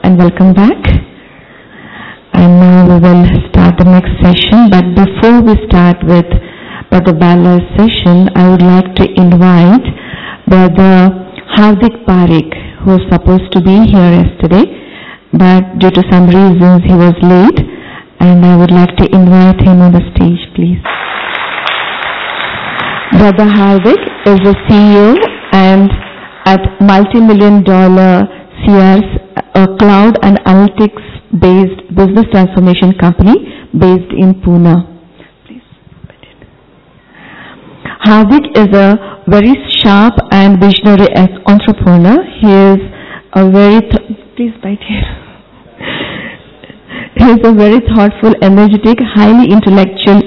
and welcome back. And now we will start the next session. But before we start with Brother Bala's session, I would like to invite Brother Hardik Parikh, who was supposed to be here yesterday, but due to some reasons he was late, and I would like to invite him on the stage, please. Brother Hardik is the CEO and at multi-million-dollar CR's cloud and analytics-based business transformation company based in Pune. Please. Hardik is a very sharp and visionary entrepreneur. He is a very please bite here. He is a very thoughtful, energetic, highly intellectual,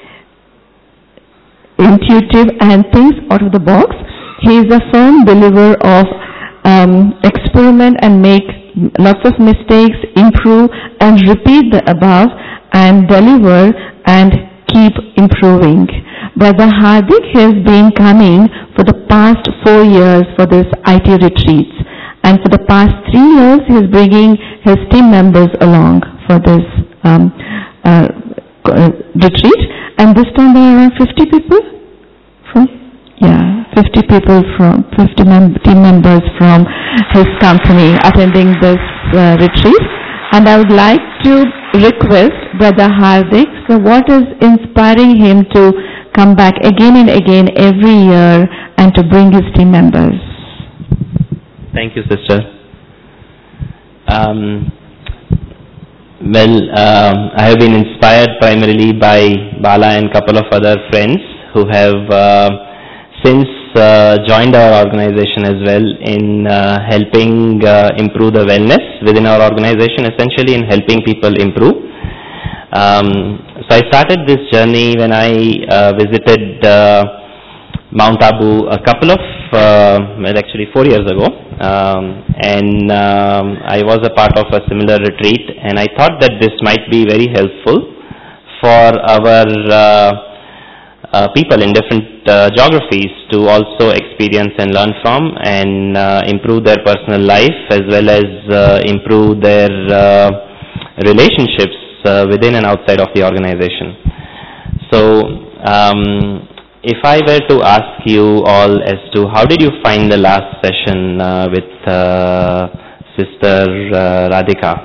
intuitive, and thinks out of the box. He is a firm believer of experiment and make lots of mistakes, improve and repeat the above, and deliver and keep improving. Brother Hardik has been coming for the past 4 years for this IT retreats, and for the past 3 years he is bringing his team members along for this retreat. And this time there are around 50 people from 50 people from 50 team members from his company attending this retreat. And I would like to request Brother Hardik, so what is inspiring him to come back again and again every year and to bring his team members? Thank you, sister. I have been inspired primarily by Bala and a couple of other friends who have since joined our organization as well in helping improve the wellness within our organization, essentially in helping people improve. So I started this journey when I visited Mount Abu a couple of, actually 4 years ago, and I was a part of a similar retreat, and I thought that this might be very helpful for our people in different geographies to also experience and learn from and improve their personal life as well as improve their relationships within and outside of the organization. So if I were to ask you all as to how did you find the last session with Sister Radhika?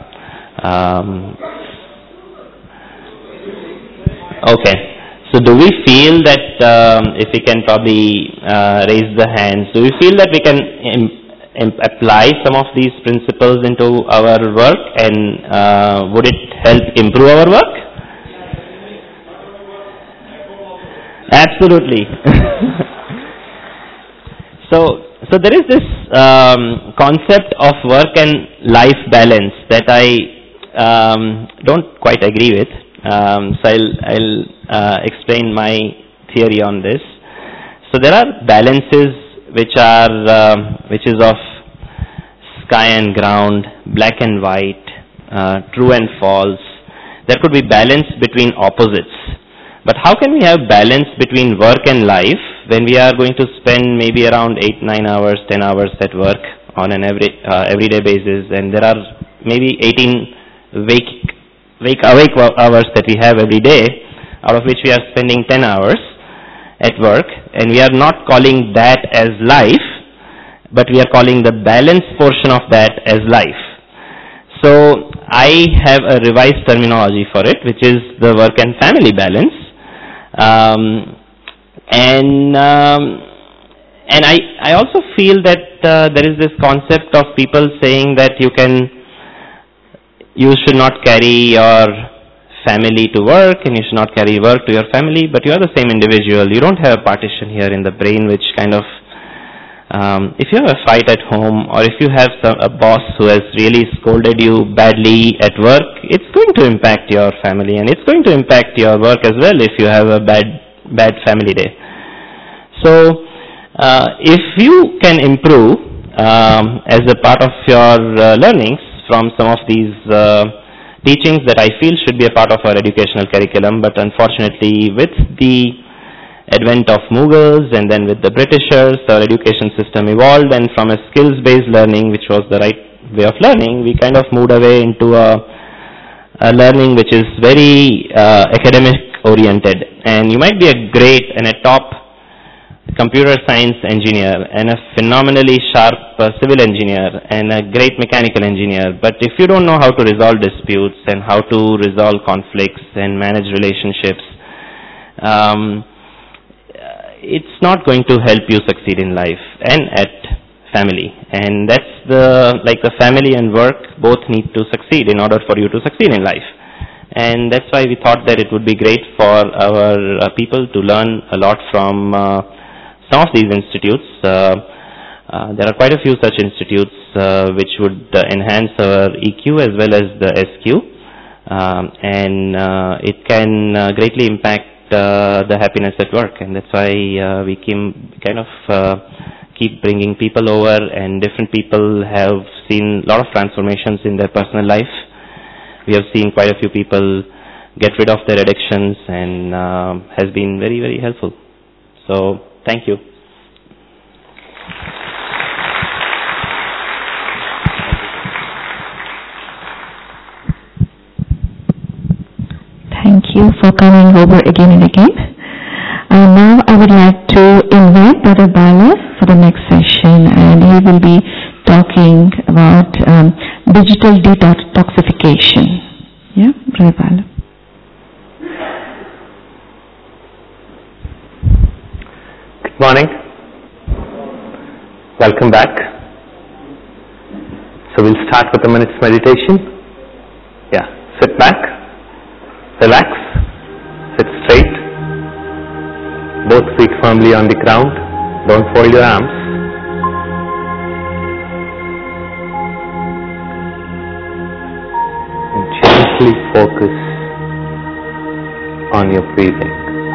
Okay. So do we feel that, if we can probably raise the hands, do we feel that we can apply some of these principles into our work, and would it help improve our work? Absolutely. So there is this concept of work and life balance that I don't quite agree with. So I'll explain my theory on this. So there are balances which is of sky and ground, black and white, true and false. There could be balance between opposites. But how can we have balance between work and life when we are going to spend maybe around 8, 9 hours, 10 hours at work on an everyday basis, and there are maybe 18 awake hours that we have every day, out of which we are spending 10 hours at work, and we are not calling that as life, but we are calling the balance portion of that as life. So I have a revised terminology for it, which is the work and family balance. And I also feel that there is this concept of people saying that you should not carry your family to work and you should not carry work to your family, but you are the same individual. You don't have a partition here in the brain which kind of, if you have a fight at home, or if you have a boss who has really scolded you badly at work, it's going to impact your family, and it's going to impact your work as well if you have a bad family day. So if you can improve as a part of your learnings from some of these teachings that I feel should be a part of our educational curriculum, but unfortunately with the advent of Mughals and then with the Britishers, our education system evolved, and from a skills-based learning, which was the right way of learning, we kind of moved away into a learning which is very academic oriented. And you might be a great and a top computer science engineer and a phenomenally sharp civil engineer and a great mechanical engineer, but if you don't know how to resolve disputes and how to resolve conflicts and manage relationships, it's not going to help you succeed in life and at family. And that's the family and work both need to succeed in order for you to succeed in life. And that's why we thought that it would be great for our people to learn a lot from some of these institutes. There are quite a few such institutes which would enhance our EQ as well as the SQ, and it can greatly impact the happiness at work. And that's why we keep bringing people over, and different people have seen a lot of transformations in their personal life. We have seen quite a few people get rid of their addictions, and has been very, very helpful. So thank you. Thank you for coming over again and again. Now I would like to invite Brother Bala for the next session, and he will be talking about digital detoxification. Yeah, Brother Bala. Good morning. Welcome back. So we'll start with a minute's meditation. Yeah, sit back, relax, sit straight, both feet firmly on the ground, don't fold your arms. And gently focus on your breathing.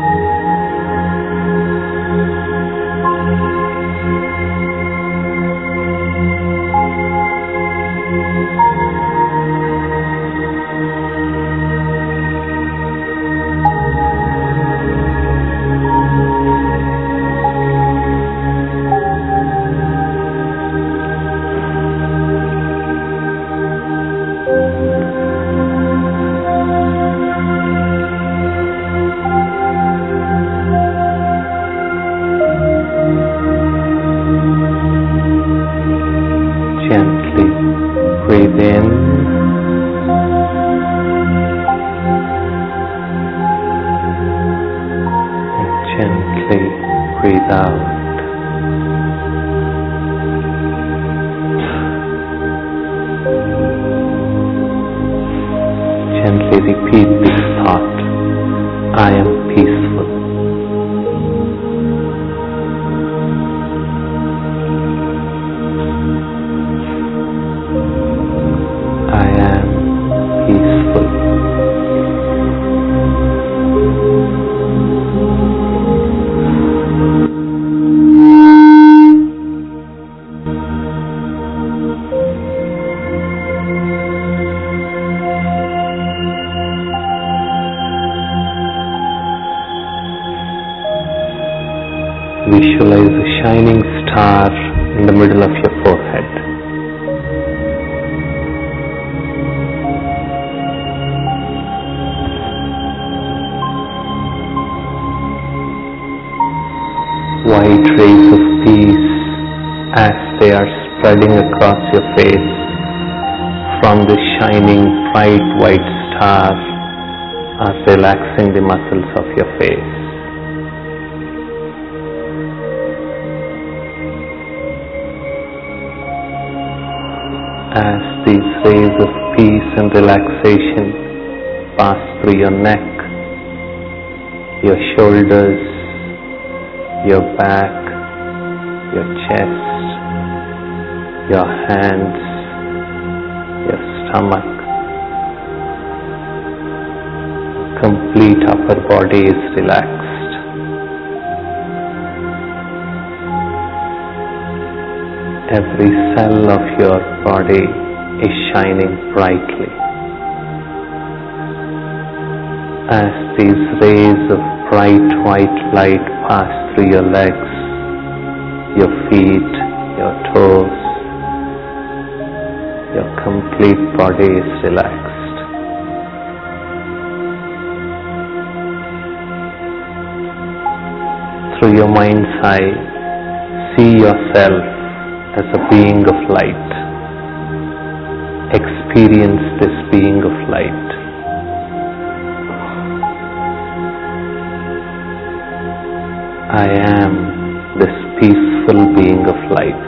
Gently repeat this thought: I am peaceful. I am peaceful. Visualize a shining star in the middle of your forehead. White rays of peace as they are spreading across your face from the shining bright white star are relaxing the muscles of your face. As these rays of peace and relaxation pass through your neck, your shoulders, your back, your chest, your hands, your stomach, complete upper body is relaxed. Every cell of your body is shining brightly. As these rays of bright white light pass through your legs, your feet, your toes, complete body is relaxed. Through your mind's eye, see yourself as a being of light. Experience this being of light. I am this peaceful being of light.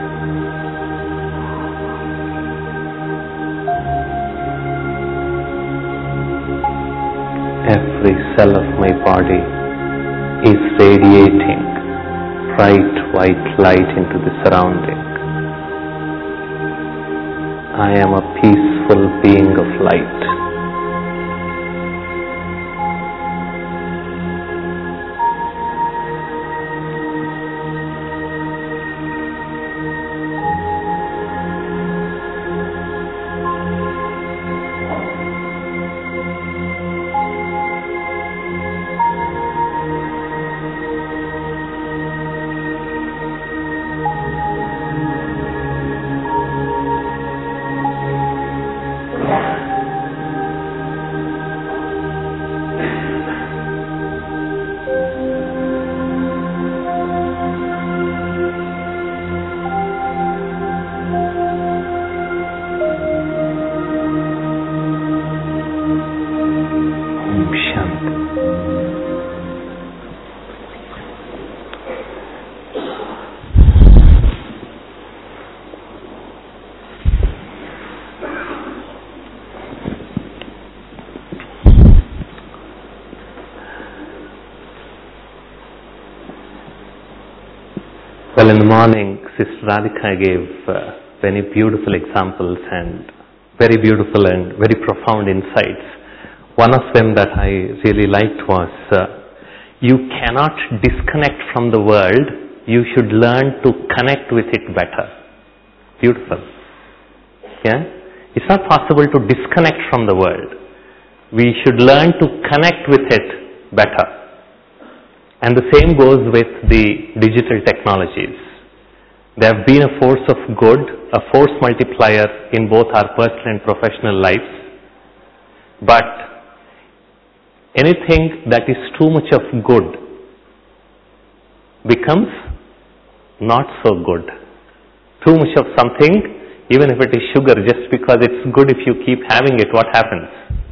Every cell of my body is radiating bright white light into the surrounding. I am a peaceful being of light. Well, in the morning, Sister Radhika gave very beautiful examples and very beautiful and very profound insights. One of them that I really liked was, you cannot disconnect from the world, you should learn to connect with it better. Beautiful. Yeah? It's not possible to disconnect from the world. We should learn to connect with it better. And the same goes with the digital technologies. They have been a force of good, a force multiplier in both our personal and professional lives. But anything that is too much of good becomes not so good. Too much of something, even if it is sugar, just because it's good, if you keep having it, what happens?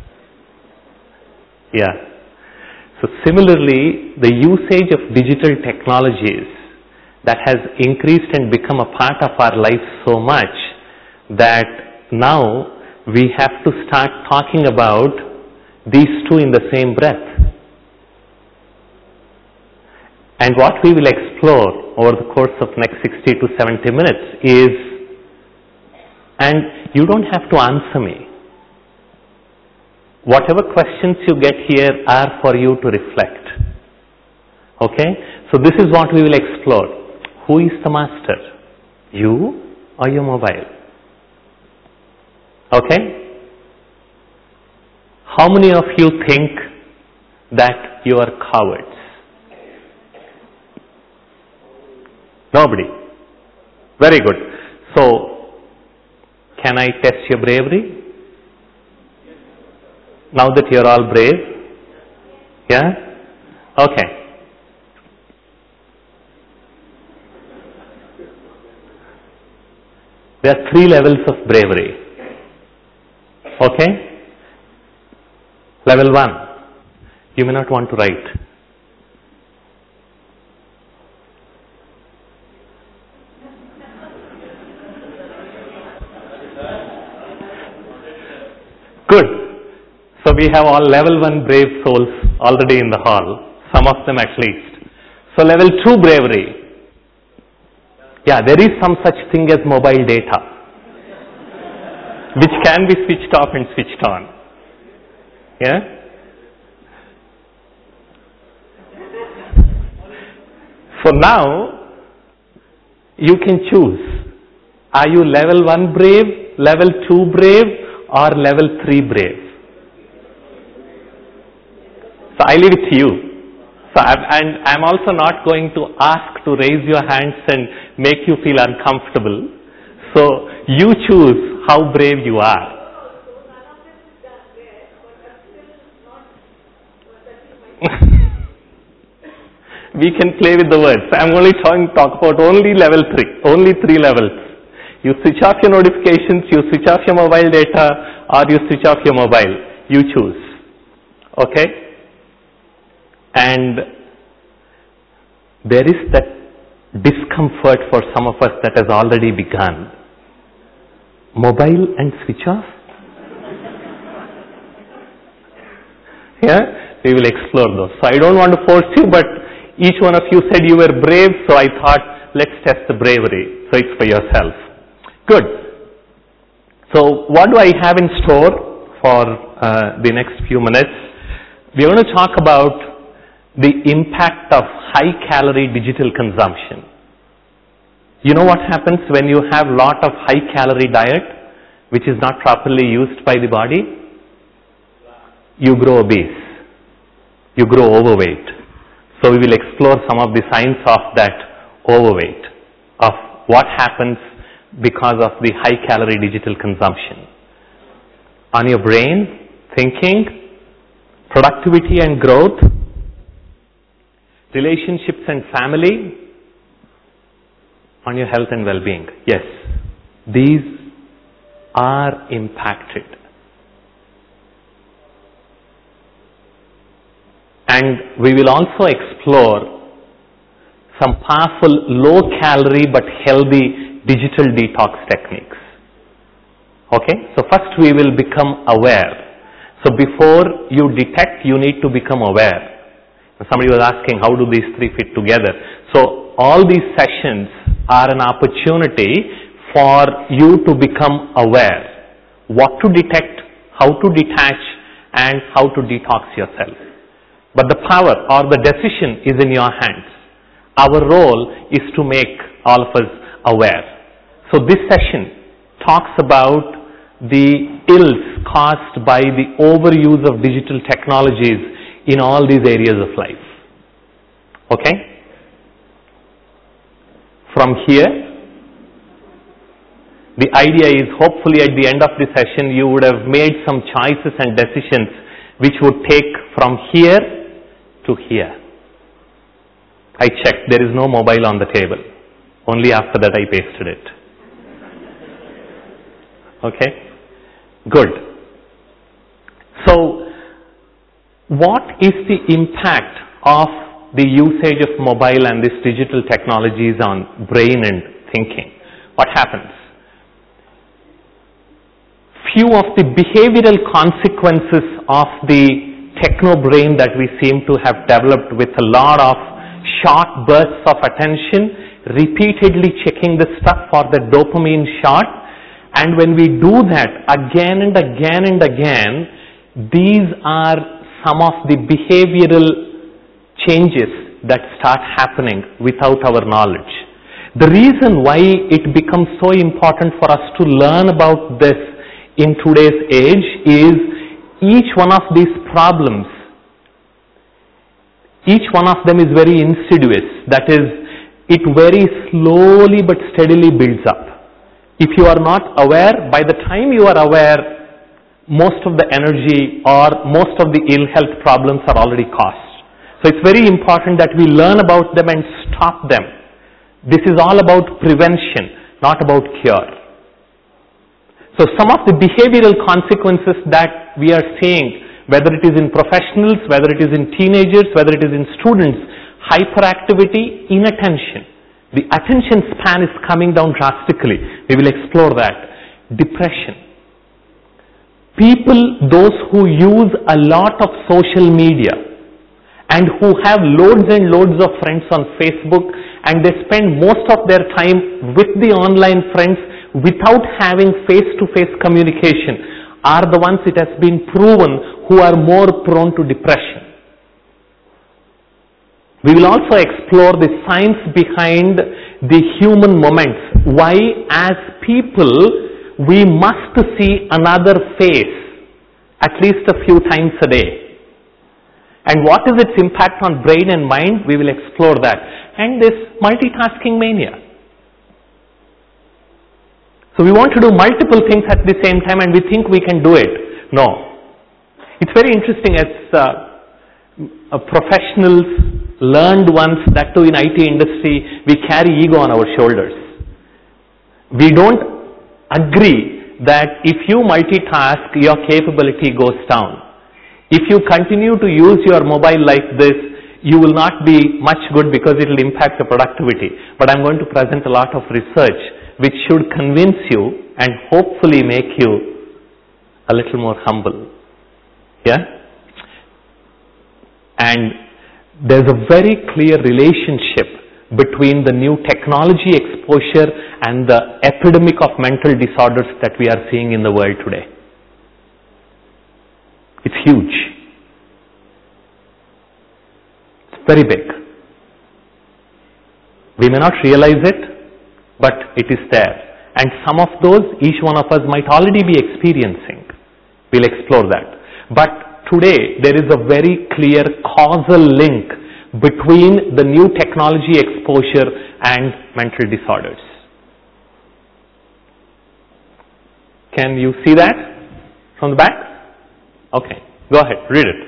Yeah. So similarly, the usage of digital technologies that has increased and become a part of our life so much that now we have to start talking about these two in the same breath. And what we will explore over the course of next 60 to 70 minutes is, and you don't have to answer me. Whatever questions you get here are for you to reflect. Okay? So this is what we will explore. Who is the master? You or your mobile? Okay? How many of you think that you are cowards? Nobody. Very good. So, can I test your bravery? Now that you're all brave? Yeah? Okay. There are 3 levels of bravery. Okay? Level 1. You may not want to write. Good. So we have all level 1 brave souls already in the hall, some of them at least. So level 2 bravery. Yeah, there is some such thing as mobile data, which can be switched off and switched on. Yeah? So now, you can choose. Are you level 1 brave, level 2 brave, or level 3 brave? So I leave it to you. So I'm also not going to ask to raise your hands and make you feel uncomfortable. So you choose how brave you are. We can play with the words. I'm only talk about only level 3, only 3 levels. You switch off your notifications, you switch off your mobile data, or you switch off your mobile. You choose. Okay? And there is that discomfort for some of us that has already begun. Mobile and switch off? Yeah? We will explore those. So I don't want to force you, but each one of you said you were brave, so I thought, let's test the bravery. So it's for yourself. Good. So what do I have in store for the next few minutes? We're going to talk about the impact of high-calorie digital consumption. You know what happens when you have a lot of high-calorie diet, which is not properly used by the body? You grow obese. You grow overweight. So we will explore some of the signs of that overweight, of what happens because of the high-calorie digital consumption. On your brain, thinking, productivity and growth, relationships and family, on your health and well-being. Yes, these are impacted. And we will also explore some powerful low-calorie but healthy digital detox techniques. Okay? So first we will become aware. So before you detect, you need to become aware. Somebody was asking, how do these 3 fit together? So all these sessions are an opportunity for you to become aware. What to detect, how to detach, and how to detox yourself. But the power or the decision is in your hands. Our role is to make all of us aware. So this session talks about the ills caused by the overuse of digital technologies in all these areas of life. Okay? From here, the idea is hopefully at the end of the session you would have made some choices and decisions which would take from here to here. I checked, there is no mobile on the table. Only after that I pasted it. Okay? Good. So, what is the impact of the usage of mobile and these digital technologies on brain and thinking? What happens? Few of the behavioral consequences of the techno brain that we seem to have developed with a lot of short bursts of attention, repeatedly checking the stuff for the dopamine shot, and when we do that again and again and again, these are some of the behavioral changes that start happening without our knowledge. The reason why it becomes so important for us to learn about this in today's age is each one of these problems, each one of them is very insidious. That is, it very slowly but steadily builds up. If you are not aware, by the time you are aware, most of the energy or most of the ill health problems are already caused. So it's very important that we learn about them and stop them. This is all about prevention, not about cure. So some of the behavioral consequences that we are seeing, whether it is in professionals, whether it is in teenagers, whether it is in students, hyperactivity, inattention. The attention span is coming down drastically. We will explore that. Depression. People, those who use a lot of social media and who have loads and loads of friends on Facebook, and they spend most of their time with the online friends without having face-to-face communication, are the ones, it has been proven, who are more prone to depression. We will also explore the science behind the human moments. Why, as people, we must see another face at least a few times a day. And what is its impact on brain and mind? We will explore that. And this multitasking mania. So we want to do multiple things at the same time and we think we can do it. No. It's very interesting as professionals, learned ones, that too in IT industry, we carry ego on our shoulders. We don't agree that if you multitask, your capability goes down. If you continue to use your mobile like this, you will not be much good because it will impact the productivity. But I'm going to present a lot of research which should convince you and hopefully make you a little more humble. Yeah? And there's a very clear relationship between the new technology exposure and the epidemic of mental disorders that we are seeing in the world today. It's huge. It's very big. We may not realize it, but it is there. And some of those, each one of us might already be experiencing. We'll explore that. But today, there is a very clear causal link between the new technology exposure and mental disorders. Can you see that from the back? Okay, go ahead, read it.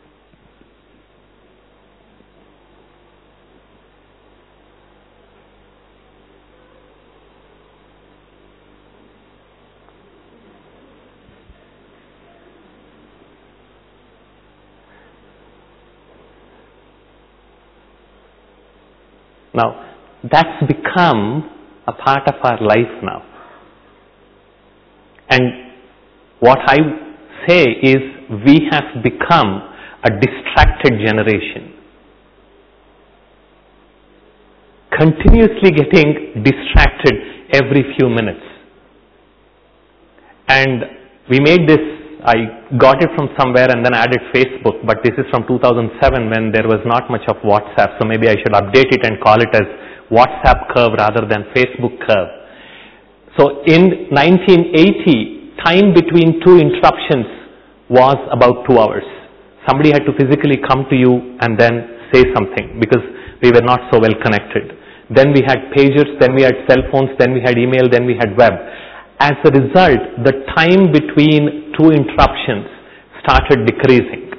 Now, that's become a part of our life now. And what I say is we have become a distracted generation. Continuously getting distracted every few minutes. And we made this, I got it from somewhere and then added Facebook, but this is from 2007 when there was not much of WhatsApp, so maybe I should update it and call it as WhatsApp curve rather than Facebook curve. So in 1980, time between two interruptions was about 2 hours. Somebody had to physically come to you and then say something because we were not so well connected. Then we had pagers, then we had cell phones, then we had email, then we had web. As a result, the time between two interruptions started decreasing.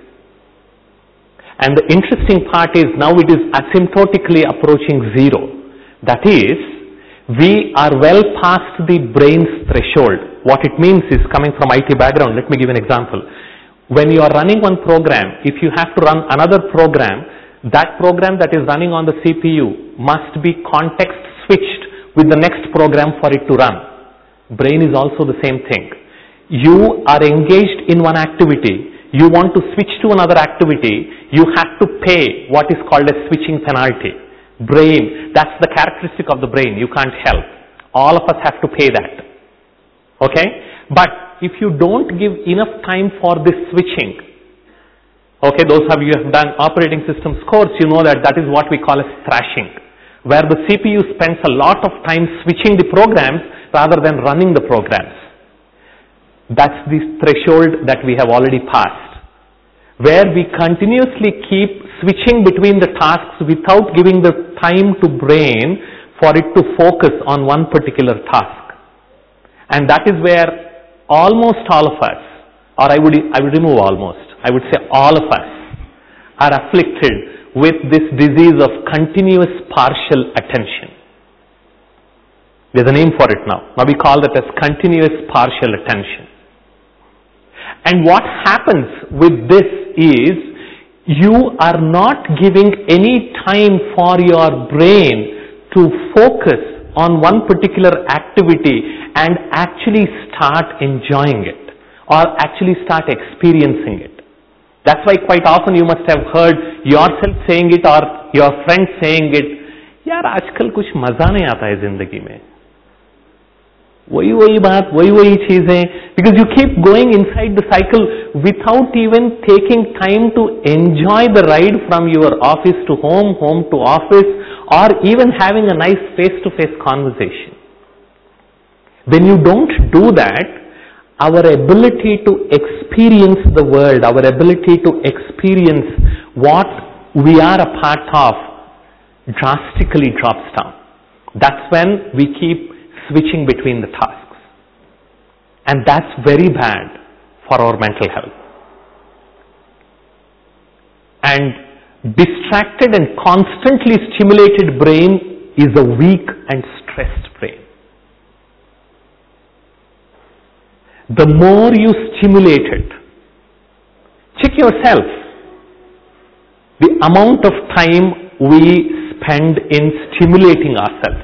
And the interesting part is now it is asymptotically approaching zero. That is, we are well past the brain's threshold. What it means is, coming from IT background, let me give an example. When you are running one program, if you have to run another program, that program that is running on the CPU must be context switched with the next program for it to run. Brain is also the same thing. You are engaged in one activity, you want to switch to another activity, you have to pay what is called a switching penalty. Brain, that's the characteristic of the brain, you can't help. All of us have to pay that. Okay? But if you don't give enough time for this switching, okay, those of you who have done operating systems course, you know that that is what we call as thrashing, where the CPU spends a lot of time switching the programs rather than running the programs. That's the threshold that we have already passed, where we continuously keep switching between the tasks without giving the time to brain for it to focus on one particular task. And that is where almost all of us, or I would remove almost, I would say all of us are afflicted with this disease of continuous partial attention. There's a name for it now. Now we call that as continuous partial attention. And what happens with this is you are not giving any time for your brain to focus on one particular activity and actually start enjoying it or actually start experiencing it. That's why quite often you must have heard yourself saying it or your friend saying it, यार आजकल कुछ मजा नहीं आता है जिंदगी में, वही बात, वही चीजें, because you keep going inside the cycle without even taking time to enjoy the ride from your office to home, home to office, or even having a nice face-to-face conversation. When you don't do that, our ability to experience the world, our ability to experience what we are a part of drastically drops down. That's when we keep switching between the tasks. And that's very bad for our mental health. And distracted and constantly stimulated brain is a weak and stressed brain. The more you stimulate it, check yourself. The amount of time we spend in stimulating ourselves.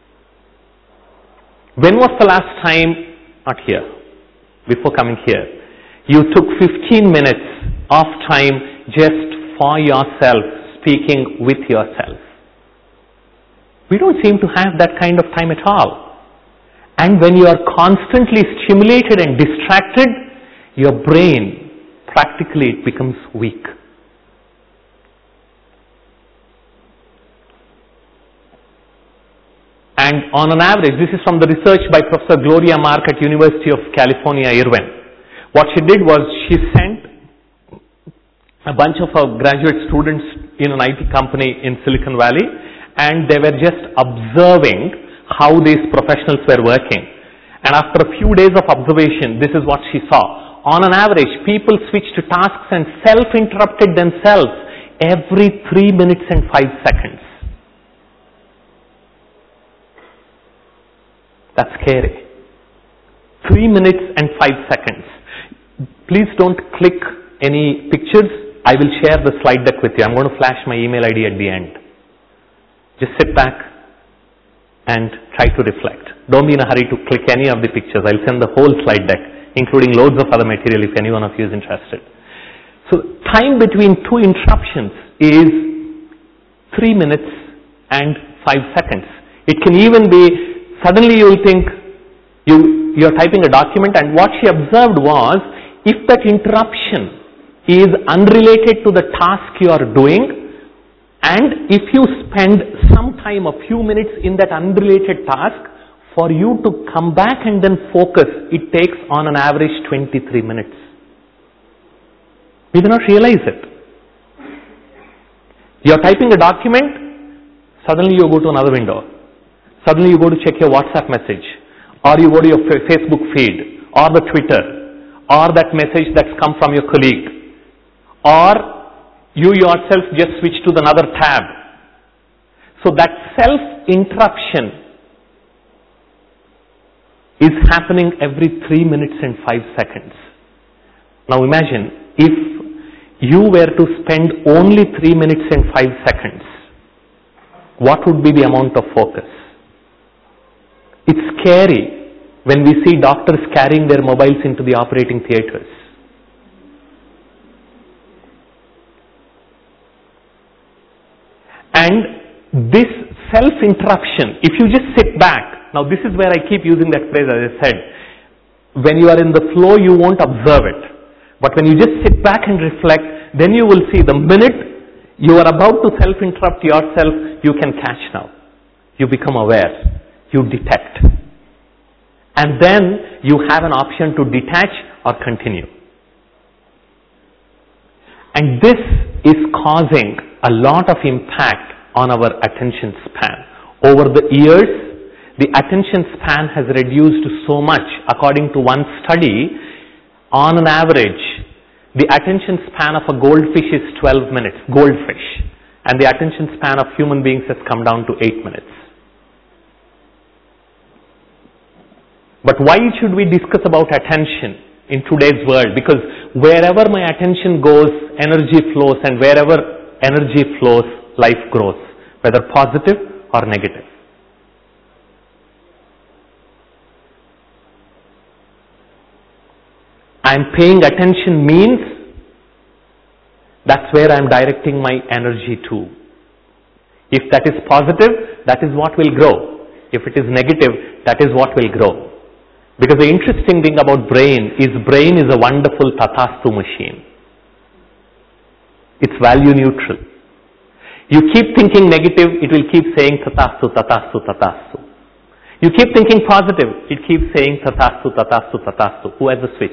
When was the last time, not here, before coming here, you took 15 minutes of time just for yourself, speaking with yourself? We don't seem to have that kind of time at all. And when you are constantly stimulated and distracted, your brain, practically it becomes weak. And on an average, this is from the research by Professor Gloria Mark at University of California, Irvine. What she did was she sent a bunch of her graduate students in an IT company in Silicon Valley, and they were just observing how these professionals were working. And after a few days of observation, this is what she saw. On an average, people switched to tasks and self-interrupted themselves every 3 minutes and 5 seconds. That's scary. 3 minutes and 5 seconds. Please don't click any pictures. I will share the slide deck with you. I'm going to flash my email ID at the end. Just sit back and try to reflect. Don't be in a hurry to click any of the pictures. I'll send the whole slide deck, including loads of other material if any one of you is interested. So time between two interruptions is 3 minutes and 5 seconds. It can even be, suddenly you will think you're typing a document, and what she observed was, if that interruption is unrelated to the task you are doing, and if you spend some time, a few minutes in that unrelated task, for you to come back and then focus, it takes on an average 23 minutes. We do not realize it. You are typing a document, suddenly you go to another window. Suddenly you go to check your WhatsApp message, or you go to your Facebook feed, or the Twitter, or that message that's come from your colleague, or you yourself just switch to another tab. So that self-interruption is happening every 3 minutes and 5 seconds. Now imagine if you were to spend only 3 minutes and 5 seconds, what would be the amount of focus? It's scary when we see doctors carrying their mobiles into the operating theaters. And this self-interruption, if you just sit back, now this is where I keep using that phrase, as I said, when you are in the flow you won't observe it. But when you just sit back and reflect, then you will see the minute you are about to self-interrupt yourself, you can catch now. You become aware. You detect. And then you have an option to detach or continue. And this is causing a lot of impact on our attention span. Over the years, the attention span has reduced so much. According to one study, on an average, the attention span of a goldfish is 12 minutes, goldfish. And the attention span of human beings has come down to 8 minutes. But why should we discuss about attention in today's world? Because wherever my attention goes, energy flows, and wherever energy flows, life grows, whether positive or negative. I'm paying attention means that's where I'm directing my energy to. If that is positive, that is what will grow. If it is negative, that is what will grow. Because the interesting thing about brain is a wonderful tathastu machine. It's value neutral. You keep thinking negative, it will keep saying tathastu, tathastu, tathastu. You keep thinking positive, it keeps saying tathastu, tathastu, tathastu. Who has the switch?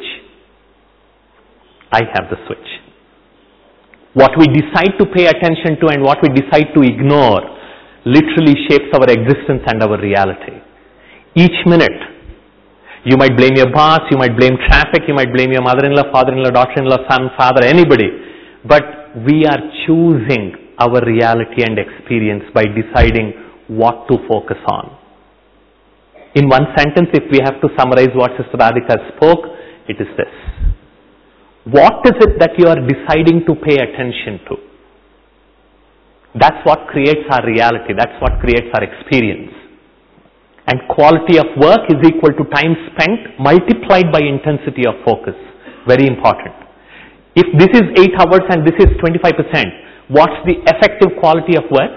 I have the switch. What we decide to pay attention to and what we decide to ignore literally shapes our existence and our reality. Each minute, You might blame your boss, you might blame traffic, you might blame your mother-in-law, father-in-law, daughter-in-law, son, father, anybody. But we are choosing our reality and experience by deciding what to focus on. In one sentence, if we have to summarize what Sister Radhika spoke, it is this. What is it that you are deciding to pay attention to? That's what creates our reality. That's what creates our experience. And quality of work is equal to time spent multiplied by intensity of focus. Very important. If this is 8 hours and this is 25%, what's the effective quality of work?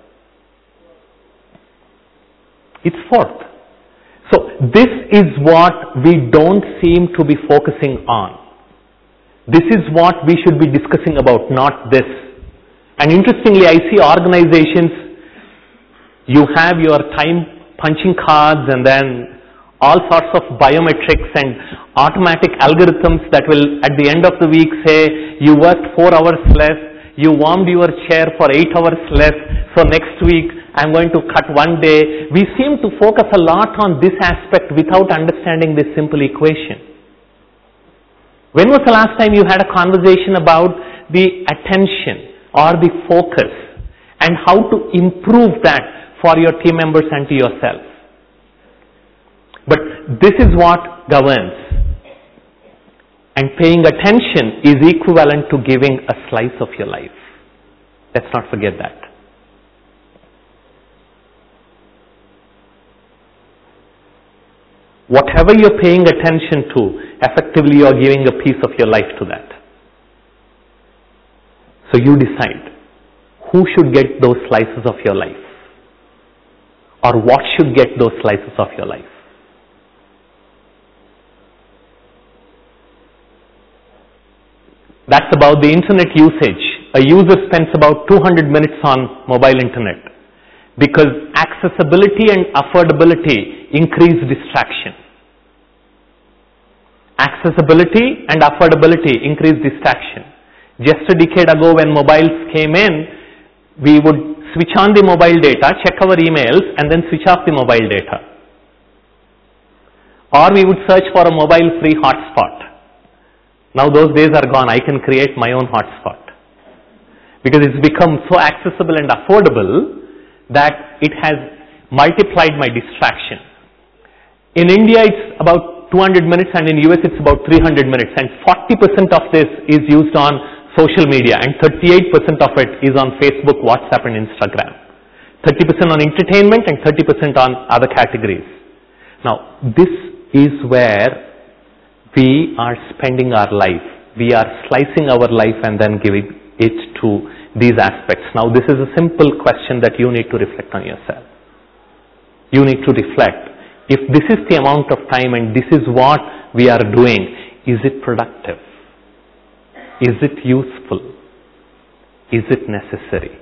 It's 4th. So this is what we don't seem to be focusing on. This is what we should be discussing about, not this. And interestingly, I see organizations, you have your time punching cards and then all sorts of biometrics and automatic algorithms that will at the end of the week say, you worked 4 hours less, you warmed your chair for 8 hours less, so next week I'm going to cut 1 day. We seem to focus a lot on this aspect without understanding this simple equation. When was the last time you had a conversation about the attention or the focus and how to improve that for your team members and to yourself? But this is what governs. And paying attention is equivalent to giving a slice of your life. Let's not forget that. Whatever you're paying attention to, effectively you're giving a piece of your life to that. So you decide who should get those slices of your life, or what should get those slices of your life. That's about the internet usage. A user spends about 200 minutes on mobile internet because accessibility and affordability increase distraction. Accessibility and affordability increase distraction. Just a decade ago when mobiles came in, we would switch on the mobile data, check our emails and then switch off the mobile data. Or we would search for a mobile-free hotspot. Now those days are gone. I can create my own hotspot. Because it's become so accessible and affordable that it has multiplied my distraction. In India it's about 200 minutes and in US it's about 300 minutes, and 40% of this is used on social media and 38% of it is on Facebook, WhatsApp and Instagram. 30% on entertainment and 30% on other categories. Now this is where we are spending our life. We are slicing our life and then giving it to these aspects. Now this is a simple question that you need to reflect on yourself. You need to reflect. If this is the amount of time and this is what we are doing, is it productive? Is it useful? Is it necessary?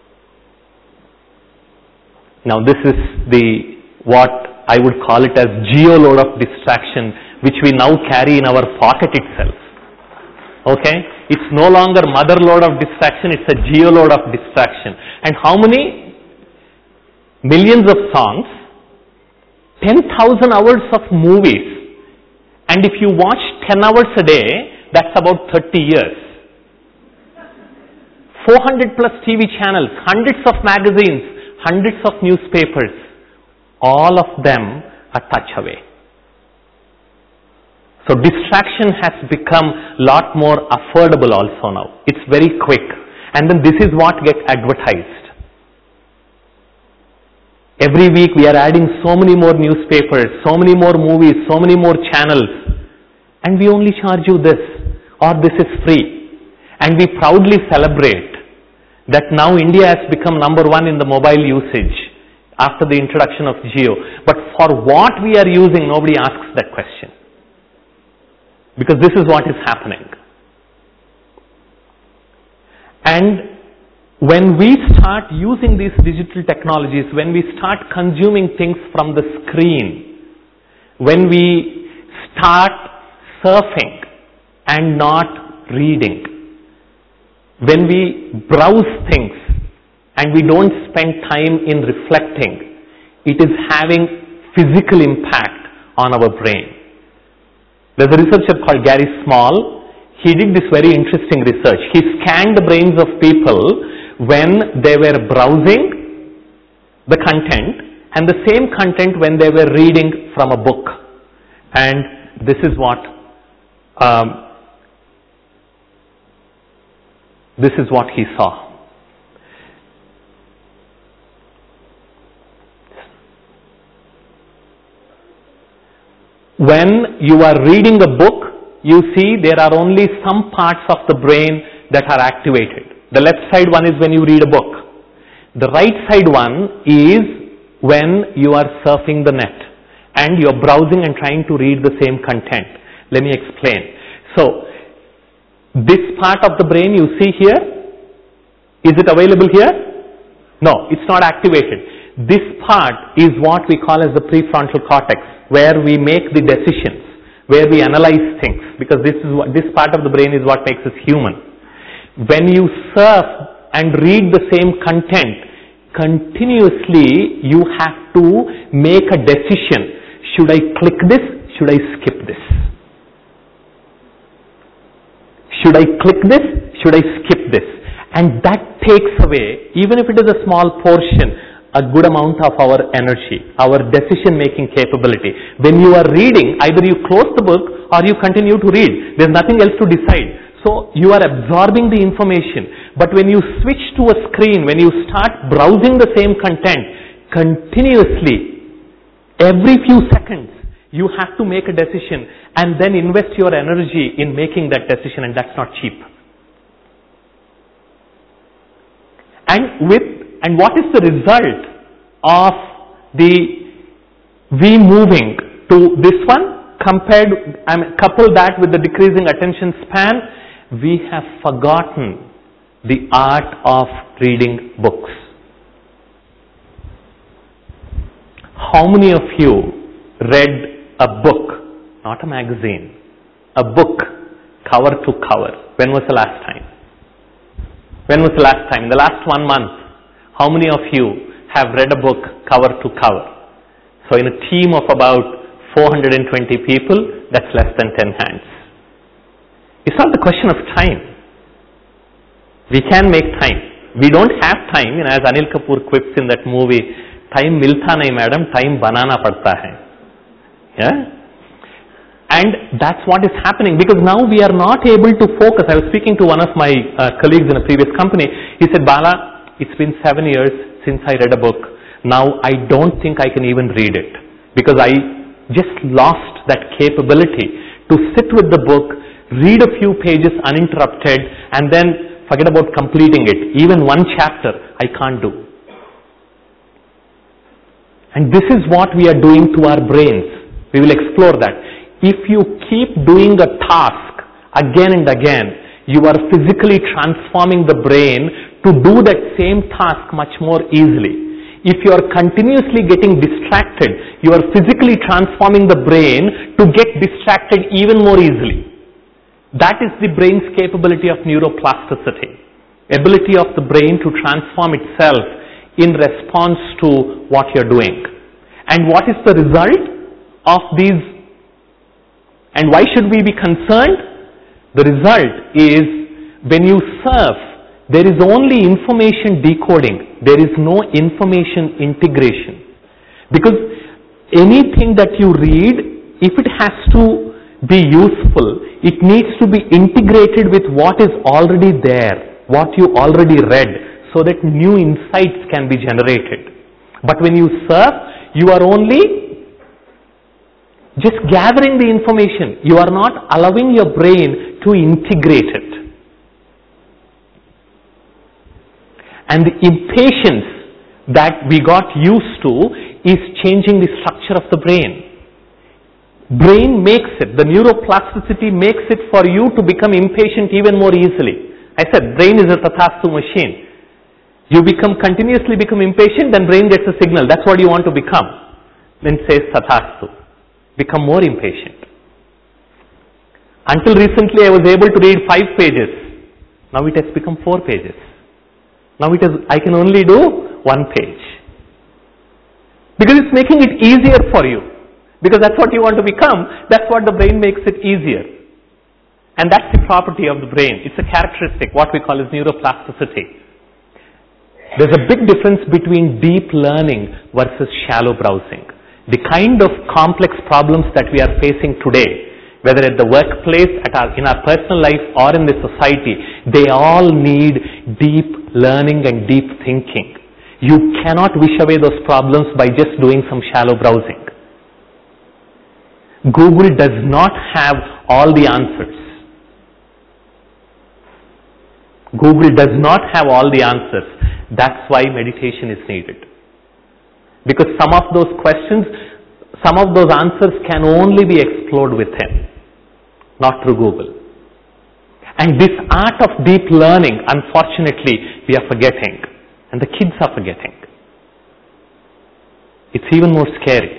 Now this is what I would call it as geo-load of distraction, which we now carry in our pocket itself. Okay? It's no longer mother load of distraction, it's a geo-load of distraction. And how many millions of songs, 10,000 hours of movies, and if you watch 10 hours a day, that's about 30 years. 400 plus TV channels, hundreds of magazines, hundreds of newspapers, all of them a touch away. So distraction has become a lot more affordable also now. It's very quick. And then this is what gets advertised. Every week we are adding so many more newspapers, so many more movies, so many more channels. And we only charge you this, or this is free. And we proudly celebrate that now India has become number 1 in the mobile usage after the introduction of Jio. But for what we are using, nobody asks that question. Because this is what is happening. And when we start using these digital technologies, when we start consuming things from the screen, when we start surfing and not reading, when we browse things and we don't spend time in reflecting, it is having physical impact on our brain. There's a researcher called Gary Small. He did this very interesting research. He scanned the brains of people when they were browsing the content and the same content when they were reading from a book. And this is what he saw. When you are reading a book, you see there are only some parts of the brain that are activated. The left side one is when you read a book. The right side one is when you are surfing the net and you are browsing and trying to read the same content. Let me explain. So, this part of the brain you see here, is it available here? No, it's not activated. This part is what we call as the prefrontal cortex, where we make the decisions, where we analyze things, because this part of the brain is what makes us human. When you surf and read the same content, continuously you have to make a decision. Should I click this? Should I skip this? Should I click this? Should I skip this? And that takes away, even if it is a small portion, a good amount of our energy, our decision making capability. When you are reading, either you close the book or you continue to read. There's nothing else to decide. So you are absorbing the information. But when you switch to a screen, when you start browsing the same content continuously, every few seconds, you have to make a decision and then invest your energy in making that decision, and that's not cheap. And what is the result of we moving to this one? Couple that with the decreasing attention span, we have forgotten the art of reading books. How many of you read a book, not a magazine, a book cover to cover? When was the last time? When was the last time? In the last 1 month, how many of you have read a book cover to cover? So in a team of about 420 people, that's less than 10 hands. It's not the question of time. We can make time. We don't have time, as Anil Kapoor quips in that movie, time milta nahi madam, time banana padta hai. Yeah? And that's what is happening, because now we are not able to focus. I was speaking to one of my colleagues in a previous company. He said, Bala, it's been 7 years since I read a book. Now I don't think I can even read it, because I just lost that capability to sit with the book, read a few pages uninterrupted, and then forget about completing it. Even one chapter I can't do. And this is what we are doing to our brains. We will explore that. If you keep doing a task again and again, you are physically transforming the brain to do that same task much more easily. If you are continuously getting distracted, you are physically transforming the brain to get distracted even more easily. That is the brain's capability of neuroplasticity. Ability of the brain to transform itself in response to what you are doing. And what is the result of these? And why should we be concerned? The result is, when you surf, there is only information decoding. There is no information integration. Because anything that you read, if it has to be useful, it needs to be integrated with what is already there, what you already read, so that new insights can be generated. But when you surf, you are only just gathering the information. You are not allowing your brain to integrate it. And the impatience that we got used to is changing the structure of the brain. Brain makes it, the neuroplasticity makes it for you to become impatient even more easily. I said brain is a tathastu machine. You continuously become impatient, then brain gets a signal. That's what you want to become. Then says tathastu. Become more impatient. Until recently I was able to read 5 pages. Now it has become 4 pages. Now I can only do 1 page. Because it's making it easier for you. Because that's what you want to become. That's what the brain makes it easier. And that's the property of the brain. It's a characteristic, what we call as neuroplasticity. There's a big difference between deep learning versus shallow browsing. The kind of complex problems that we are facing today, whether at the workplace, in our personal life, or in the society, they all need deep learning and deep thinking. You cannot wish away those problems by just doing some shallow browsing. Google does not have all the answers. Google does not have all the answers. That's why meditation is needed. Because some of those questions, some of those answers can only be explored within, not through Google. And this art of deep learning, unfortunately, we are forgetting. And the kids are forgetting. It's even more scary.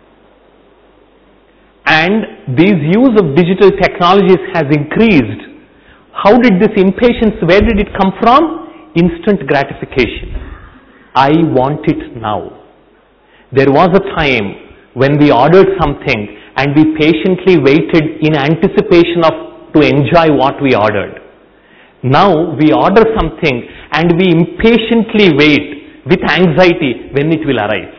And this use of digital technologies has increased. How did this impatience, where did it come from? Instant gratification. I want it now. There was a time when we ordered something and we patiently waited in anticipation to enjoy what we ordered. Now we order something and we impatiently wait with anxiety when it will arrive.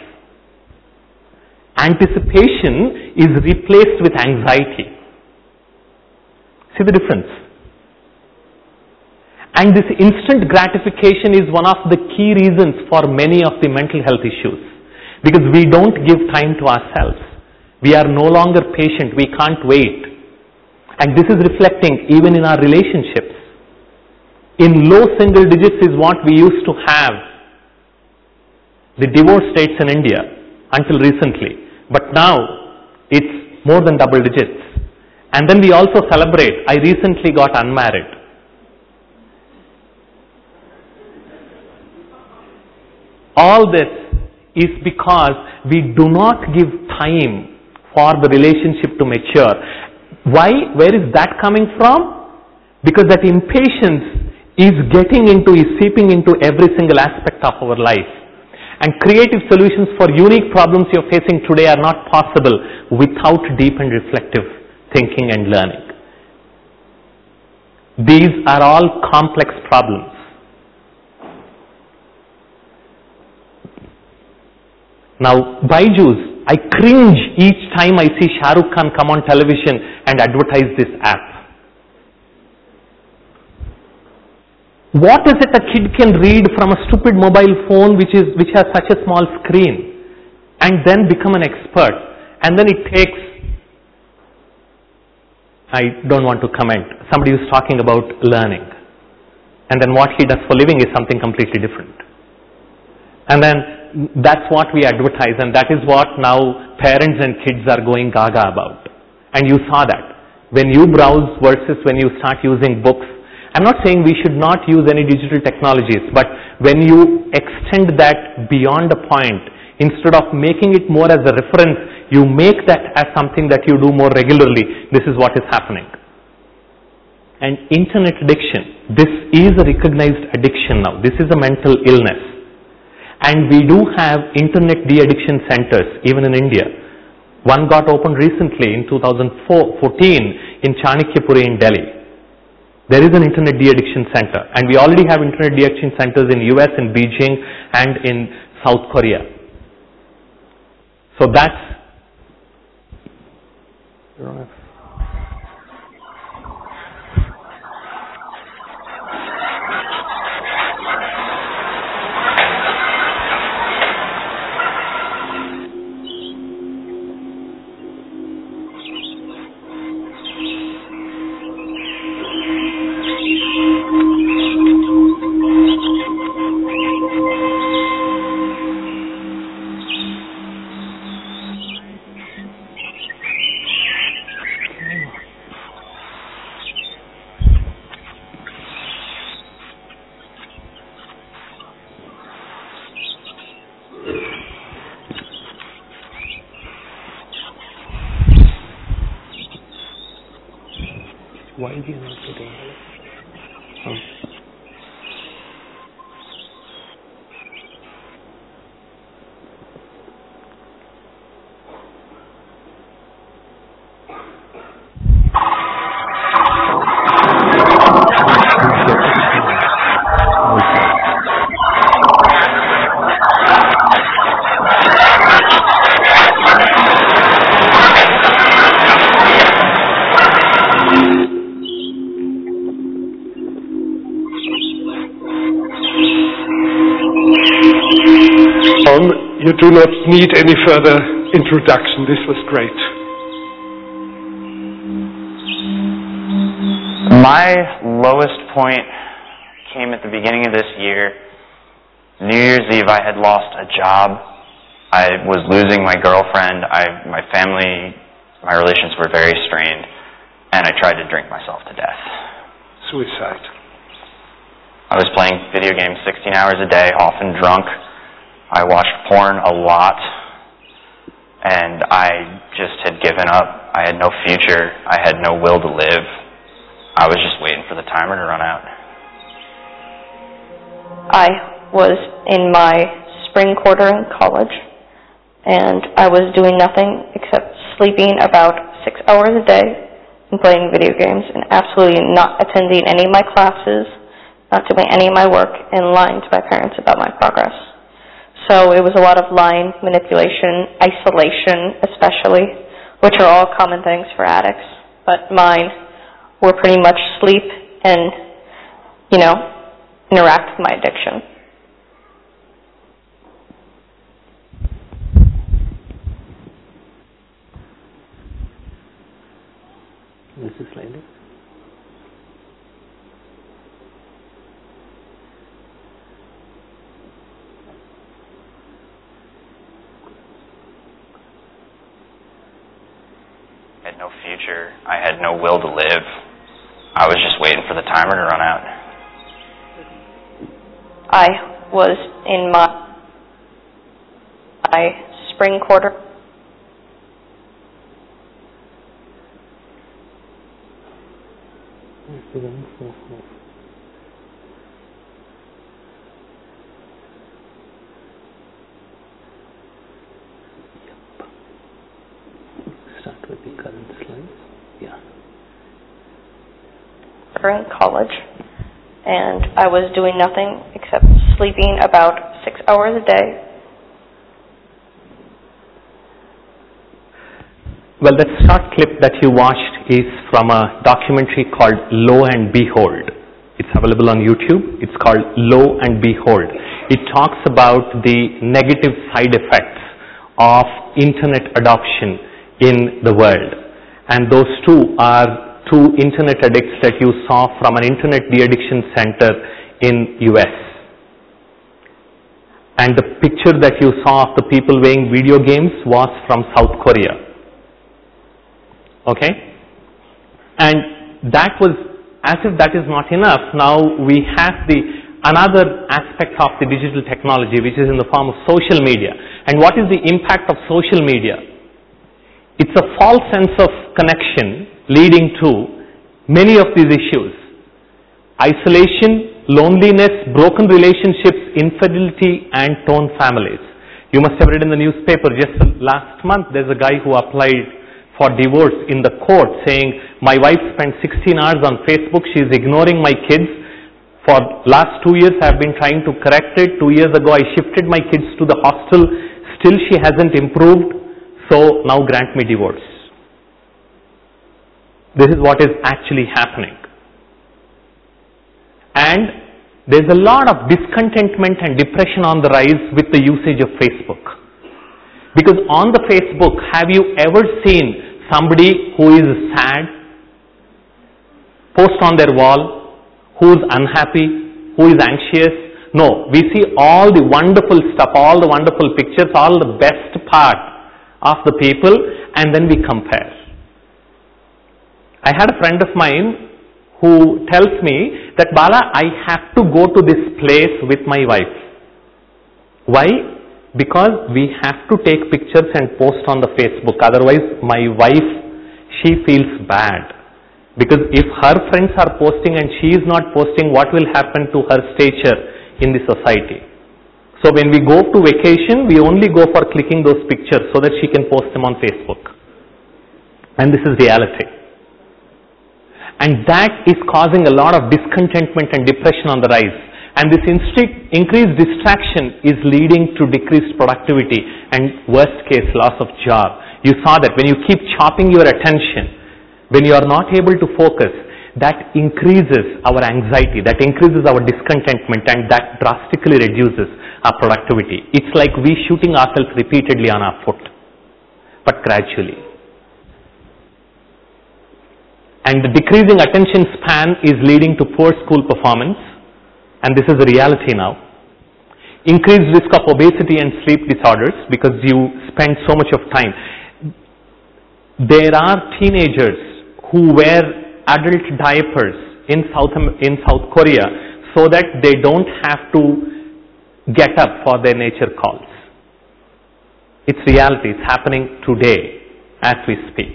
Anticipation is replaced with anxiety. See the difference? And this instant gratification is one of the key reasons for many of the mental health issues. Because we don't give time to ourselves. We are no longer patient. We can't wait. And this is reflecting even in our relationships. In low single digits is what we used to have the divorce rates in India until recently. But now it's more than double digits. And then we also celebrate, I recently got unmarried. All this is because we do not give time for the relationship to mature. Why? Where is that coming from? Because that impatience is seeping into every single aspect of our life. And creative solutions for unique problems you're facing today are not possible without deep and reflective thinking and learning. These are all complex problems. Now, Byju's, I cringe each time I see Shah Rukh Khan come on television and advertise this app. What is it a kid can read from a stupid mobile phone which has such a small screen and then become an expert? And then it takes, I don't want to comment, somebody who's talking about learning. And then what he does for living is something completely different. And then that's what we advertise, and that is what now parents and kids are going gaga about. And you saw that. When you browse versus when you start using books, I'm not saying we should not use any digital technologies, but when you extend that beyond a point, instead of making it more as a reference, you make that as something that you do more regularly. This is what is happening. And internet addiction, this is a recognized addiction now. This is a mental illness. And we do have internet de-addiction centers, even in India. One got opened recently in 2014 in Chanakyapuri in Delhi. There is an internet de-addiction center. And we already have internet de-addiction centers in US, in Beijing, and in South Korea. So that's... Why do you not get it? You do not need any further introduction. This was great. My lowest point came at the beginning of this year. New Year's Eve, I had lost a job. I was losing my girlfriend. My family, my relations were very strained, and I tried to drink myself to death. Suicide. I was playing video games 16 hours a day, often drunk. I watched porn a lot, and I just had given up. I had no future. I had no will to live. I was just waiting for the timer to run out. I was in my spring quarter in college, and I was doing nothing except sleeping about 6 hours a day and playing video games and absolutely not attending any of my classes, not doing any of my work, and lying to my parents about my progress. So it was a lot of lying, manipulation, isolation especially, which are all common things for addicts, but mine were pretty much sleep and, interact with my addiction. Mrs. Lady? I had no future. I had no will to live. I was just waiting for the timer to run out. I was in my spring quarter. Start with the current slides. Yeah. In college, and I was doing nothing except sleeping about 6 hours a day. Well, that short clip that you watched is from a documentary called Lo and Behold. It's available on YouTube. It's called Lo and Behold. It talks about the negative side effects of internet adoption in the world. And those two are two internet addicts that you saw from an internet de-addiction center in US. And the picture that you saw of the people playing video games was from South Korea. Okay? And that was, as if that is not enough, now we have another aspect of the digital technology, which is in the form of social media. And what is the impact of social media? It's a false sense of connection leading to many of these issues. Isolation, loneliness, broken relationships, infidelity, and torn families. You must have read in the newspaper just last month, there's a guy who applied for divorce in the court saying, my wife spent 16 hours on Facebook, she's ignoring my kids. For last 2 years I've been trying to correct it. 2 years ago I shifted my kids to the hostel. Still she hasn't improved. So now grant me divorce. This is what is actually happening. And there's a lot of discontentment and depression on the rise with the usage of Facebook. Because on the Facebook, have you ever seen somebody who is sad, post on their wall, who is unhappy, who is anxious? No, we see all the wonderful stuff, all the wonderful pictures, all the best part of the people, and then we compare. I had a friend of mine who tells me that, Bala, I have to go to this place with my wife. Why? Because we have to take pictures and post on the Facebook. Otherwise, my wife, she feels bad. Because if her friends are posting and she is not posting, what will happen to her stature in the society? So when we go to vacation, we only go for clicking those pictures so that she can post them on Facebook. And this is reality. And that is causing a lot of discontentment and depression on the rise. And this increased distraction is leading to decreased productivity and worst case loss of job. You saw that when you keep chopping your attention, when you are not able to focus, that increases our anxiety, that increases our discontentment, and that drastically reduces our productivity. It's like we shooting ourselves repeatedly on our foot, but gradually. And the decreasing attention span is leading to poor school performance, and this is a reality now. Increased risk of obesity and sleep disorders because you spend so much of time. There are teenagers who wear adult diapers in South Korea so that they don't have to get up for their nature calls. It's reality. It's happening today as we speak.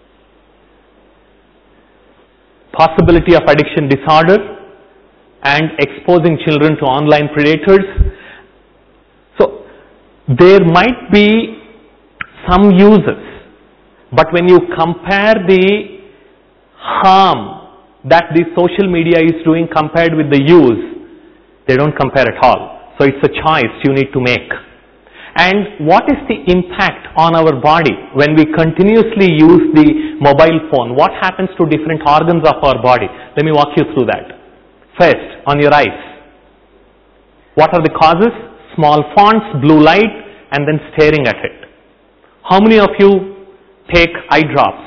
Possibility of addiction disorder and exposing children to online predators. So there might be some uses, but when you compare the harm that the social media is doing compared with the use, they don't compare at all. So it's a choice you need to make. And what is the impact on our body when we continuously use the mobile phone? What happens to different organs of our body? Let me walk you through that. First, on your eyes. What are the causes? Small fonts, blue light, and then staring at it. How many of you take eye drops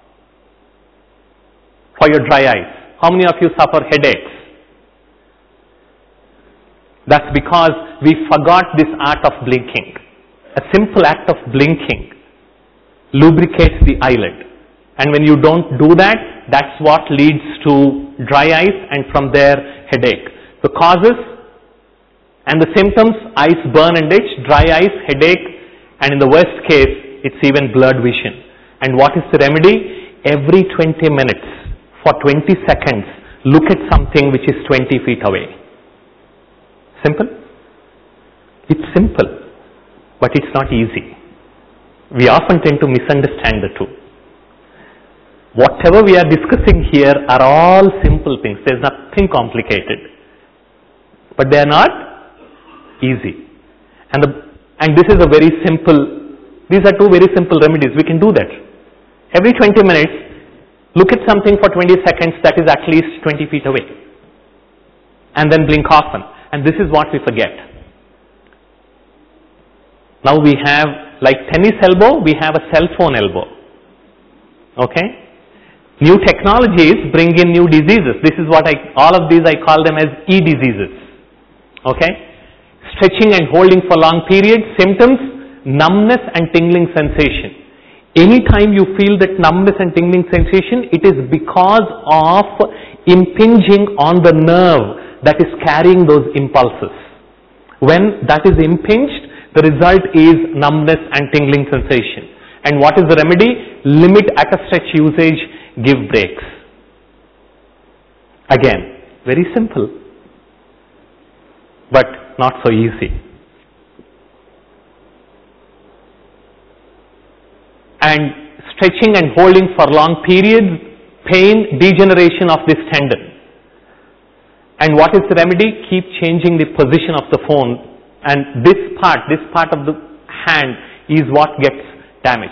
for your dry eyes? How many of you suffer headaches? That's because we forgot this art of blinking. A simple act of blinking lubricates the eyelid. And when you don't do that, that's what leads to dry eyes and from there headache. The causes and the symptoms: eyes burn and itch, dry eyes, headache, and in the worst case, it's even blurred vision. And what is the remedy? Every 20 minutes, for 20 seconds, look at something which is 20 feet away. Simple? It's simple, but it's not easy. We often tend to misunderstand the two. Whatever we are discussing here are all simple things. There's nothing complicated. But they are not easy. And this is a very simple, these are two very simple remedies. We can do that. Every 20 minutes, look at something for 20 seconds that is at least 20 feet away. And then blink often. And this is what we forget. Now we have, like tennis elbow, we have a cell phone elbow. Okay? New technologies bring in new diseases. This is what all of these I call them as e-diseases. Okay? Stretching and holding for long periods, symptoms, numbness and tingling sensation. Anytime you feel that numbness and tingling sensation, it is because of impinging on the nerve that is carrying those impulses. When that is impinged, the result is numbness and tingling sensation. And what is the remedy? Limit at a stretch usage, give breaks. Again, very simple, but not so easy. And stretching and holding for long periods, pain, degeneration of this tendon. And what is the remedy? Keep changing the position of the phone, and this part of the hand is what gets damaged.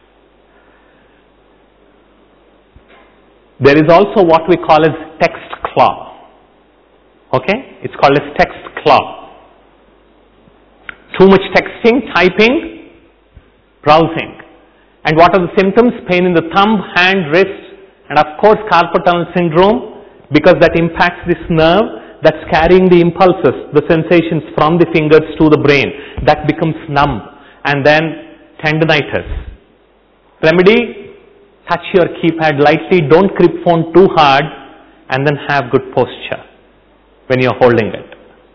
There is also what we call as text claw. Okay? It's called as text claw. Too much texting, typing, browsing. And what are the symptoms? Pain in the thumb, hand, wrist, and of course carpal tunnel syndrome, because that impacts this nerve that's carrying the impulses, the sensations from the fingers to the brain. That becomes numb. And then tendinitis. Remedy: touch your keypad lightly, don't grip phone too hard, and then have good posture when you're holding it.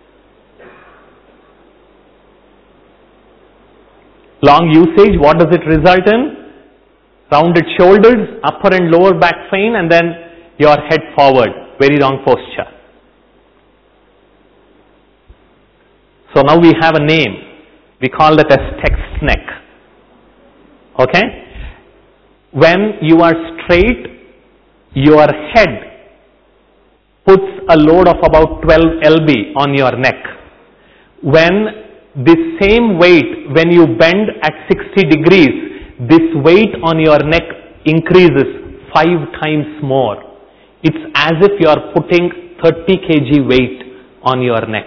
Long usage, what does it result in? Rounded shoulders, upper and lower back pain, and then your head forward, very wrong posture. So now we have a name. We call that as text neck. Okay? When you are straight, your head puts a load of about 12 lb on your neck. When this same weight, when you bend at 60 degrees, this weight on your neck increases 5 times more. It's as if you are putting 30 kg weight on your neck.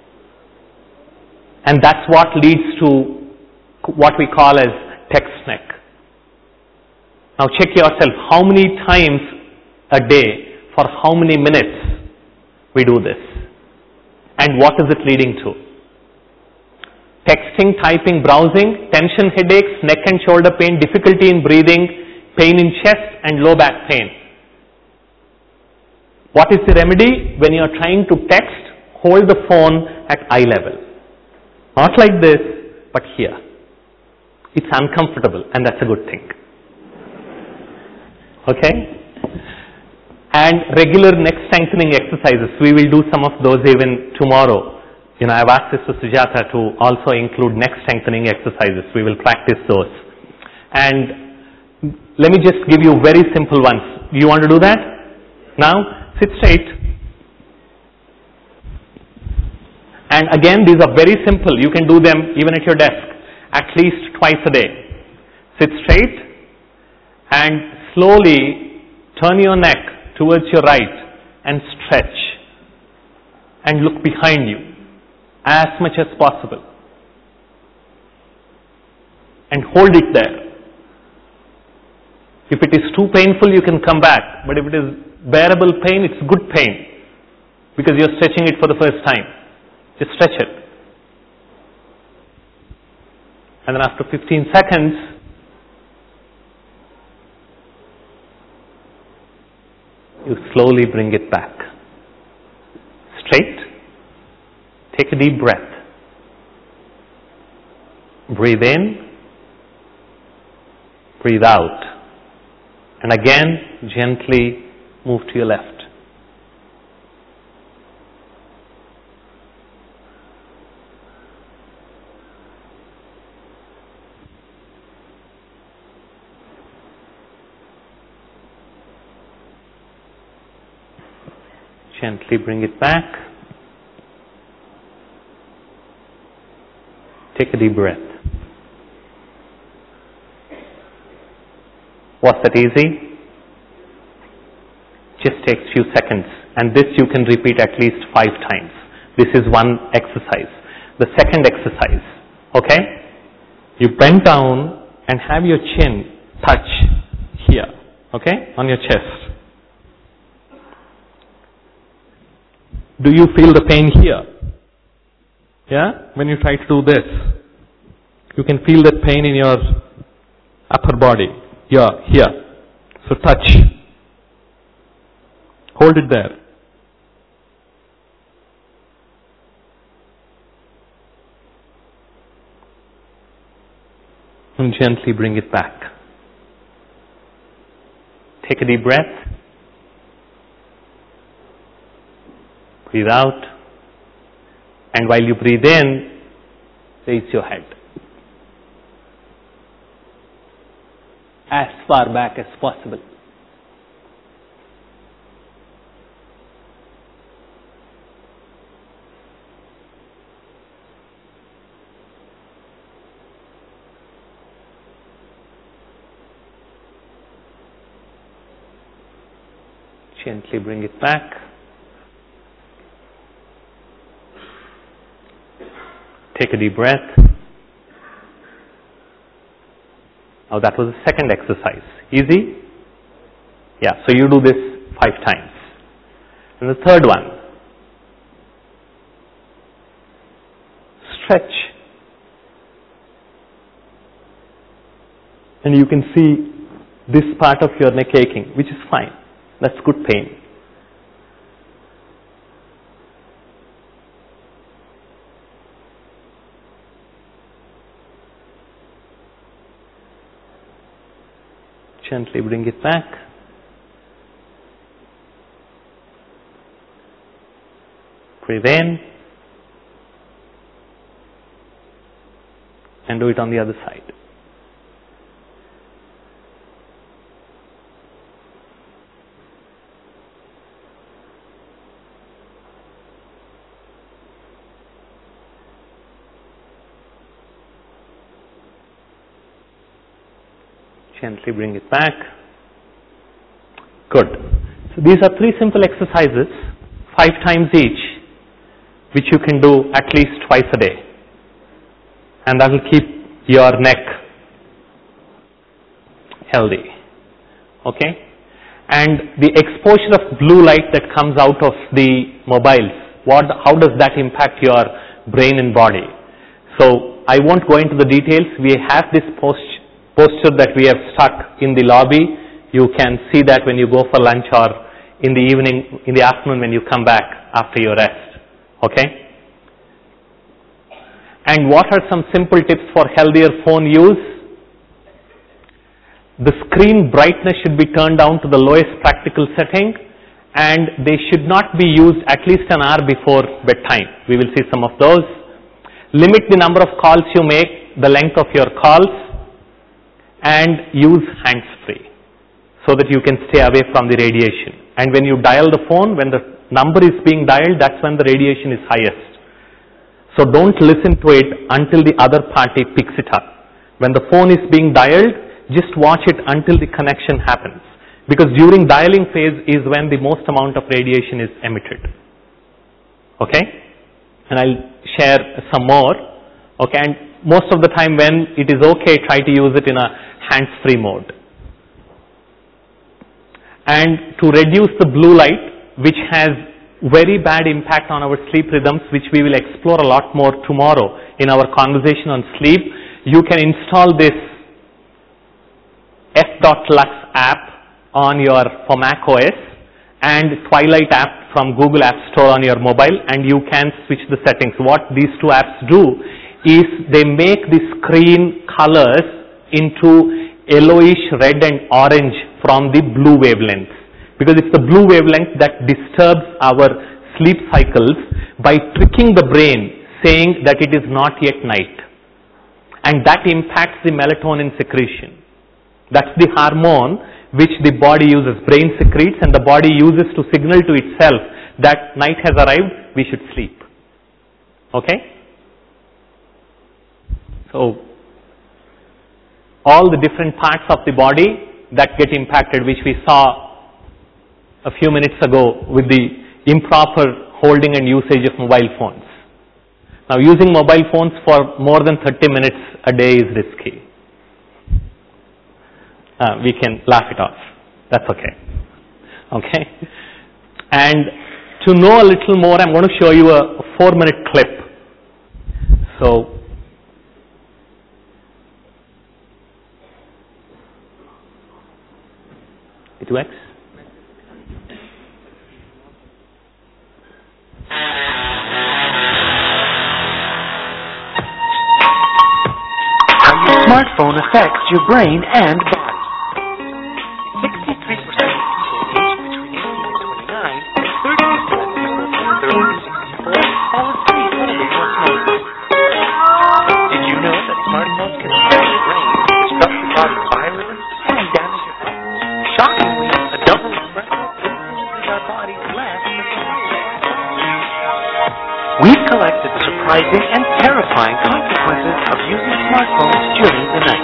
And that's what leads to what we call as text neck. Now check yourself, how many times a day for how many minutes we do this? And what is it leading to? Texting, typing, browsing, tension, headaches, neck and shoulder pain, difficulty in breathing, pain in chest and low back pain. What is the remedy? When you are trying to text, hold the phone at eye level. Not like this, but here. It's uncomfortable, and that's a good thing. Okay? And regular neck strengthening exercises. We will do some of those even tomorrow. I've asked Sister Sujata to also include neck strengthening exercises. We will practice those. And let me just give you very simple ones. Do you want to do that? Now, sit straight. And again, these are very simple. You can do them even at your desk, at least twice a day. Sit straight and slowly turn your neck towards your right and stretch. And look behind you as much as possible. And hold it there. If it is too painful, you can come back. But if it is bearable pain, it's good pain. Because you're stretching it for the first time. Just stretch it. And then after 15 seconds, you slowly bring it back. Straight. Take a deep breath. Breathe in. Breathe out. And again, gently move to your left. Gently bring it back. Take a deep breath. Was that easy? Just takes few seconds. And this you can repeat at least 5 times. This is one exercise. The second exercise, okay? You bend down and have your chin touch here, okay? On your chest. Do you feel the pain here? Yeah? When you try to do this, you can feel that pain in your upper body. Yeah, here. So touch. Hold it there. And gently bring it back. Take a deep breath. Breathe out. And while you breathe in, raise your head. As far back as possible. Gently bring it back. Take a deep breath. Now that was the second exercise. Easy? Yeah, so you do this 5 times. And the third one. Stretch. And you can see this part of your neck aching, which is fine. That's good pain. Gently bring it back. Breathe in. And do it on the other side. Gently bring it back. Good. So So these are 3 simple exercises, 5 times each, which you can do at least twice a day. And that will keep your neck healthy. Okay? And the exposure of blue light that comes out of the mobiles, how does that impact your brain and body? So I won't go into the details. We have this poster that we have stuck in the lobby. You can see that when you go for lunch or in the evening, in the afternoon when you come back after your rest. Okay? And what are some simple tips for healthier phone use? The screen brightness should be turned down to the lowest practical setting, and they should not be used at least an hour before bedtime. We will see some of those. Limit the number of calls you make, the length of your calls, and use hands-free so that you can stay away from the radiation. And when you dial the phone, when the number is being dialed, that's when the radiation is highest. So don't listen to it until the other party picks it up. When the phone is being dialed, just watch it until the connection happens. Because during dialing phase is when the most amount of radiation is emitted. Okay? And I'll share some more. Okay? And most of the time when it is okay, try to use it in a hands-free mode. And to reduce the blue light, which has very bad impact on our sleep rhythms, which we will explore a lot more tomorrow in our conversation on sleep, you can install this F.Lux app for Mac OS and Twilight app from Google App Store on your mobile, and you can switch the settings. What these 2 apps do is they make the screen colors into yellowish red and orange from the blue wavelength, because it's the blue wavelength that disturbs our sleep cycles by tricking the brain, saying that it is not yet night, and that impacts the melatonin secretion. That's the hormone which the body uses, brain secretes, and the body uses to signal to itself that night has arrived, we should sleep. Okay? So all the different parts of the body that get impacted, which we saw a few minutes ago with the improper holding and usage of mobile phones. Now, using mobile phones for more than 30 minutes a day is risky. We can laugh it off. That's okay. Okay? And to know a little more, I'm going to show you a 4-minute clip. So, it works? How your smartphone affects your brain and body. 63% of people aged between 18 and 29 and 30% of people from 30 to 64 fall asleep only while smoking. Did you know that smartphones can affect your brain, disrupt your body's biorhythms, and damage your health? Shockingly, a double espresso influences our bodies less than We've collected surprising and terrifying consequences of using smartphones during the night.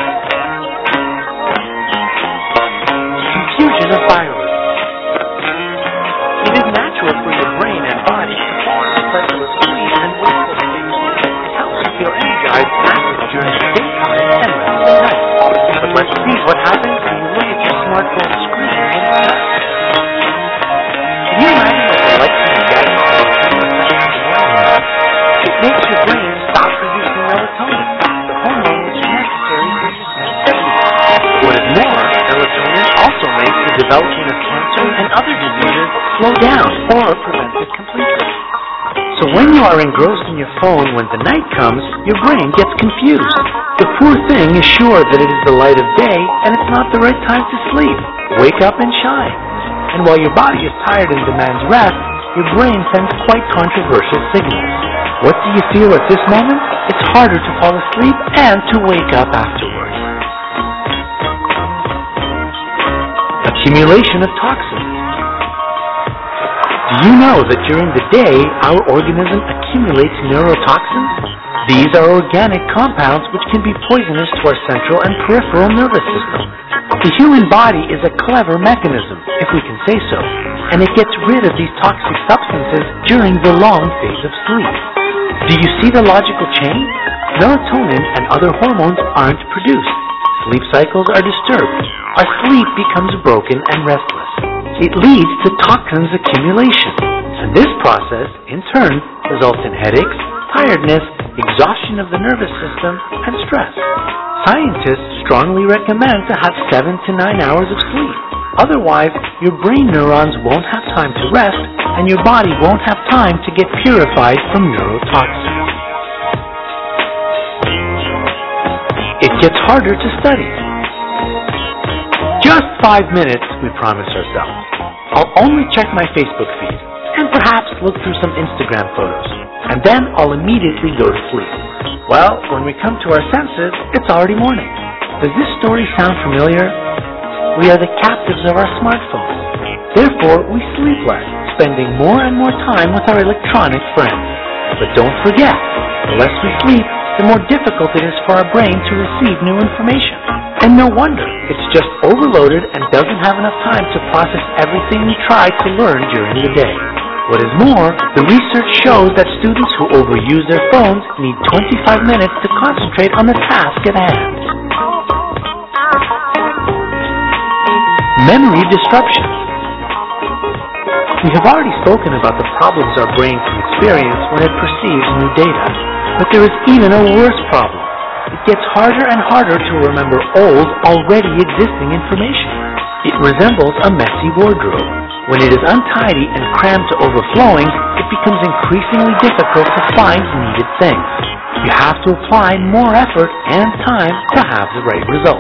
Confusion of biorhythms. It is natural for your brain and body to fall into cycle of sleep and wakeful state. It helps you feel energized and active during the daytime and less at night. But let's see what happens when you look at your smartphone screen when it's dark. Can you imagine what the lights in the gadget are in the morning? It makes your brain stop producing melatonin, the hormone which is necessary for your sleep activity. What is more, melatonin also makes the development of cancer and other diseases slow down or prevent it completely. So when you are engrossed in your phone when the night comes, your brain gets confused. The poor thing is sure that it is the light of day and it's not the right time to sleep. Wake up and shine. And while your body is tired and demands rest, your brain sends quite controversial signals. What do you feel at this moment? It's harder to fall asleep and to wake up afterwards. Accumulation of toxins. Do you know that during the day, our organism accumulates neurotoxins? These are organic compounds which can be poisonous to our central and peripheral nervous system. The human body is a clever mechanism, if we can say so, and it gets rid of these toxic substances during the long phase of sleep. Do you see the logical chain? Melatonin and other hormones aren't produced. Sleep cycles are disturbed. Our sleep becomes broken and restless. It leads to toxins accumulation, and this process, in turn, results in headaches, tiredness, exhaustion of the nervous system, and stress. Scientists strongly recommend to have 7 to 9 hours of sleep. Otherwise, your brain neurons won't have time to rest, and your body won't have time to get purified from neurotoxins. It gets harder to study. Just 5 minutes, we promise ourselves. I'll only check my Facebook feed, and perhaps look through some Instagram photos, and then I'll immediately go to sleep. Well, when we come to our senses, it's already morning. Does this story sound familiar? We are the captives of our smartphones. Therefore, we sleep less, spending more and more time with our electronic friends. But don't forget, the less we sleep, the more difficult it is for our brain to receive new information. And no wonder, it's just overloaded and doesn't have enough time to process everything we try to learn during the day. What is more, the research shows that students who overuse their phones need 25 minutes to concentrate on the task at hand. Memory disruptions. We have already spoken about the problems our brain can experience when it perceives new data. But there is even a worse problem. It gets harder and harder to remember old, already existing information. It resembles a messy wardrobe. When it is untidy and crammed to overflowing, it becomes increasingly difficult to find needed things. You have to apply more effort and time to have the right result.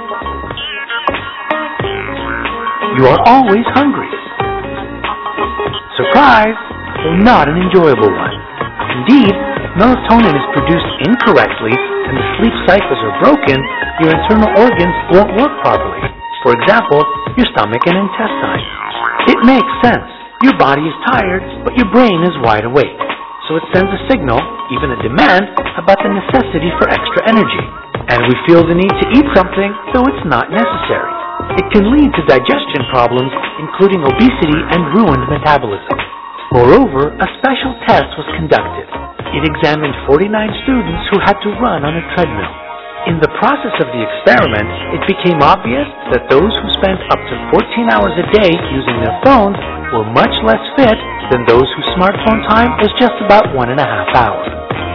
You are always hungry. Surprise, though not an enjoyable one. Indeed, if melatonin is produced incorrectly and the sleep cycles are broken, your internal organs won't work properly. For example, your stomach and intestines. It makes sense. Your body is tired, but your brain is wide awake. So it sends a signal, even a demand, about the necessity for extra energy. And we feel the need to eat something, though it's not necessary. It can lead to digestion problems, including obesity and ruined metabolism. Moreover, a special test was conducted. It examined 49 students who had to run on a treadmill. In the process of the experiment, it became obvious that those who spent up to 14 hours a day using their phones were much less fit than those whose smartphone time was just about 1.5 hours.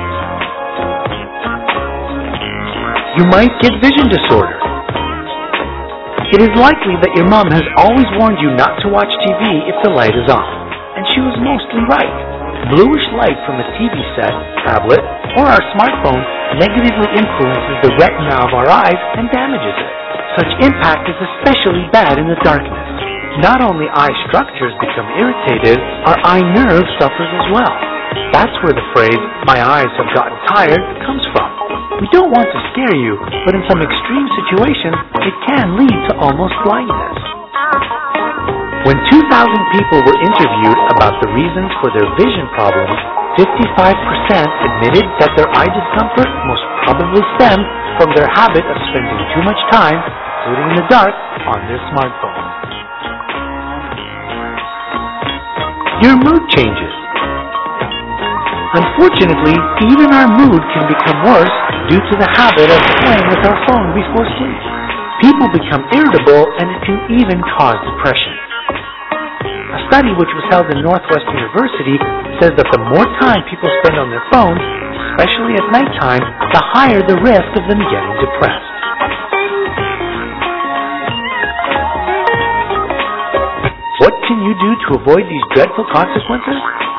You might get vision disorder. It is likely that your mom has always warned you not to watch TV if the light is off, and she was mostly right. Bluish light from a TV set, tablet, or our smartphone negatively influences the retina of our eyes and damages it. Such impact is especially bad in the darkness. Not only eye structures become irritated, our eye nerve suffers as well. That's where the phrase, "my eyes have gotten tired," comes from. We don't want to scare you, but in some extreme situations, it can lead to almost blindness. When 2,000 people were interviewed about the reasons for their vision problems, 55% admitted that their eye discomfort most probably stemmed from their habit of spending too much time, including in the dark, on their smartphone. Your mood changes. Unfortunately, even our mood can become worse due to the habit of playing with our phone before sleep. People become irritable, and it can even cause depression. A study which was held in Northwestern University says that the more time people spend on their phones, especially at nighttime, the higher the risk of them getting depressed. What can you do to avoid these dreadful consequences?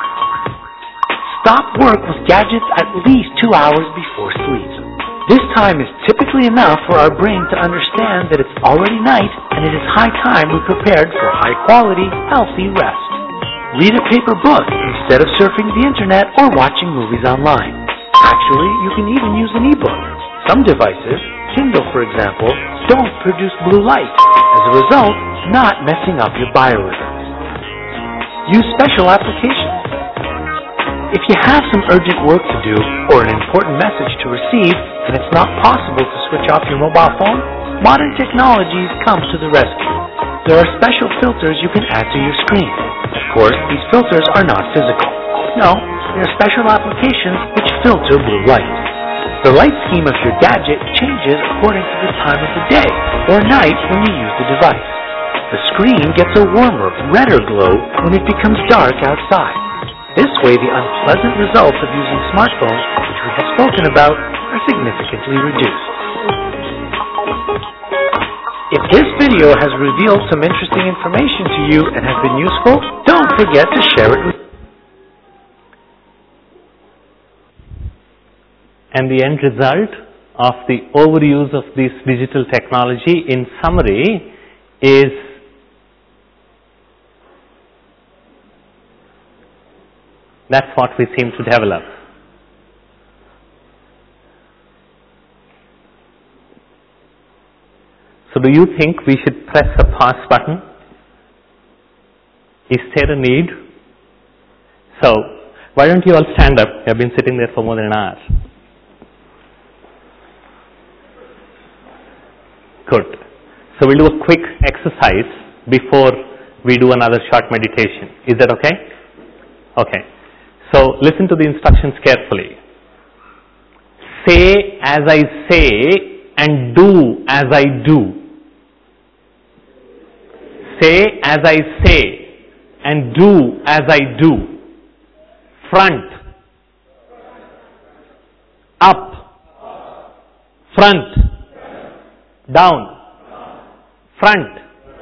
Stop work with gadgets at least 2 hours before sleep. This time is typically enough for our brain to understand that it's already night and it is high time we prepared for high-quality, healthy rest. Read a paper book instead of surfing the internet or watching movies online. Actually, you can even use an e-book. Some devices, Kindle for example, don't produce blue light, as a result, not messing up your biorhythms. Use special applications. If you have some urgent work to do or an important message to receive and it's not possible to switch off your mobile phone, modern technologies come to the rescue. There are special filters you can add to your screen. Of course, these filters are not physical. No, they are special applications which filter blue light. The light scheme of your gadget changes according to the time of the day or night when you use the device. The screen gets a warmer, redder glow when it becomes dark outside. This way, the unpleasant results of using smartphones, which we have spoken about, are significantly reduced. If this video has revealed some interesting information to you and has been useful, don't forget to share it with And the end result of the overuse of this digital technology, in summary, is that's what we seem to develop. So do you think we should press a pause button? Is there a need? So, why don't you all stand up? You have been sitting there for more than an hour. Good. So we'll do a quick exercise before we do another short meditation. Is that okay? Okay. So listen to the instructions carefully. Say as I say and do as I do. Say as I say and do as I do. Front. Up. Front. Down. Front.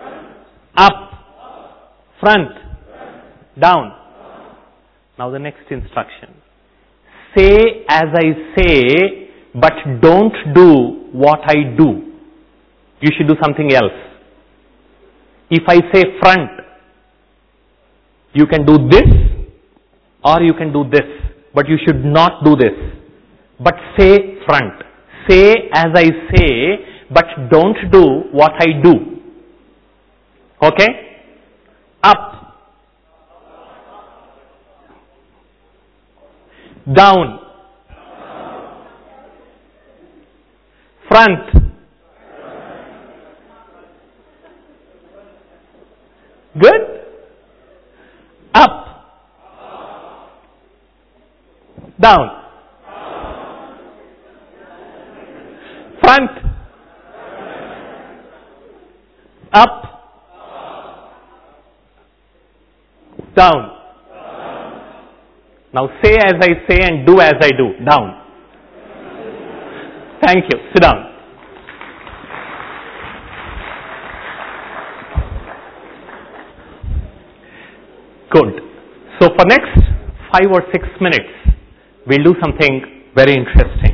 Up. Front. Down. Now the next instruction. Say as I say, but don't do what I do. You should do something else. If I say front, you can do this or you can do this, but you should not do this. But say front. Say as I say, but don't do what I do. Okay? Up. Down. Front. Good? Up. Down. Front. Up. Down. Now say as I say and do as I do. Down. Thank you. Sit down. Good. So for next 5 or 6 minutes, we'll do something very interesting.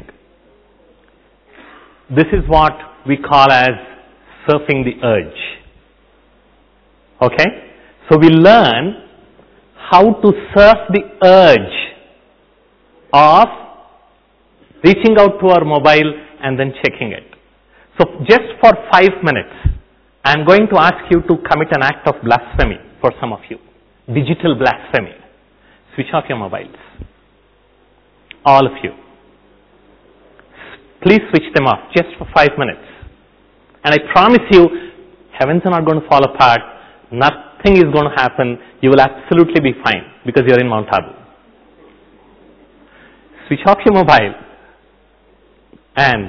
This is what we call as surfing the urge. Okay? So we learn how to surf the urge of reaching out to our mobile and then checking it. So just for 5 minutes, I am going to ask you to commit an act of blasphemy for some of you. Digital blasphemy. Switch off your mobiles. All of you. Please switch them off just for 5 minutes. And I promise you, heavens are not going to fall apart. Nothing is going to happen. You will absolutely be fine because you are in Mount Abu. Switch off your mobile and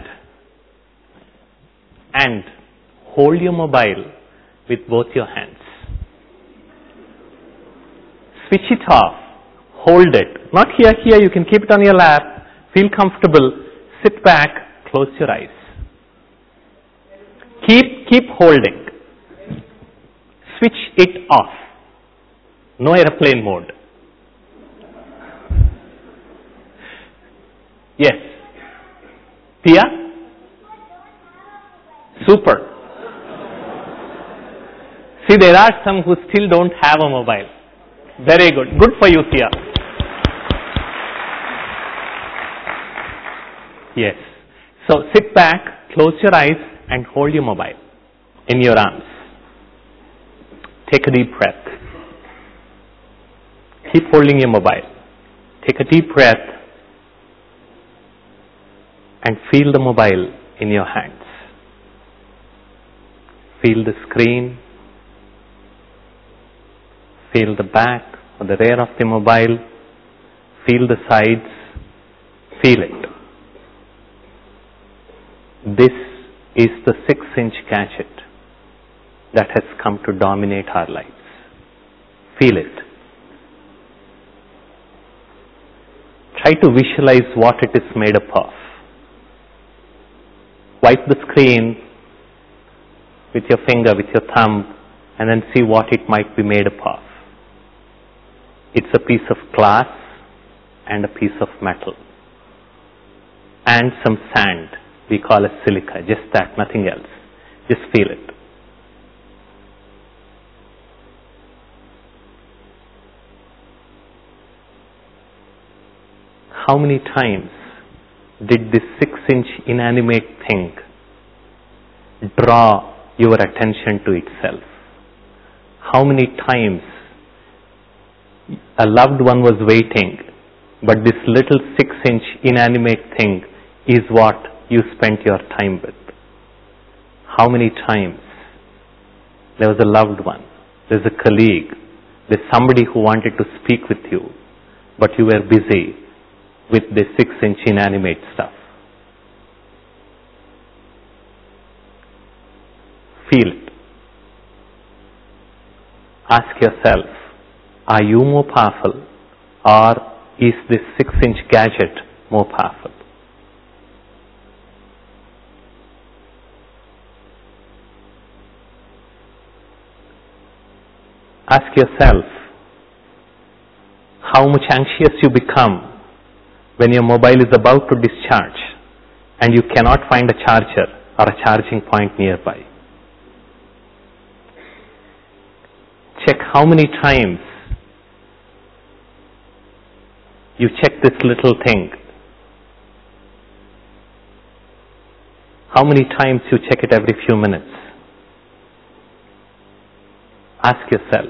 hold your mobile with both your hands. Switch it off. Hold it. Not here, you can keep it on your lap. Feel comfortable. Sit back. Close your eyes. Keep holding. Switch it off. No airplane mode. Yes. Tia? Super. See, there are some who still don't have a mobile. Very good. Good for you, Tia. Yes. So sit back, close your eyes and hold your mobile in your arms. Take a deep breath. Keep holding your mobile. Take a deep breath and feel the mobile in your hands. Feel the screen. Feel the back or the rear of the mobile. Feel the sides. Feel it. This is the 6-inch gadget that has come to dominate our lives. Feel it. Try to visualize what it is made up of. Wipe the screen with your finger, with your thumb, and then see what it might be made up of. It's a piece of glass and a piece of metal. And some sand, we call it silica, just that, nothing else. Just feel it. How many times did this 6-inch inanimate thing draw your attention to itself? How many times a loved one was waiting, but this little 6-inch inanimate thing is what you spent your time with? How many times there was a loved one, there's a colleague, there's somebody who wanted to speak with you, but you were busy with this 6-inch inanimate stuff? Feel it. Ask yourself, are you more powerful, or is this 6-inch gadget more powerful? Ask yourself how much anxious you become when your mobile is about to discharge and you cannot find a charger or a charging point nearby. Check how many times you check this little thing. How many times you check it every few minutes. Ask yourself,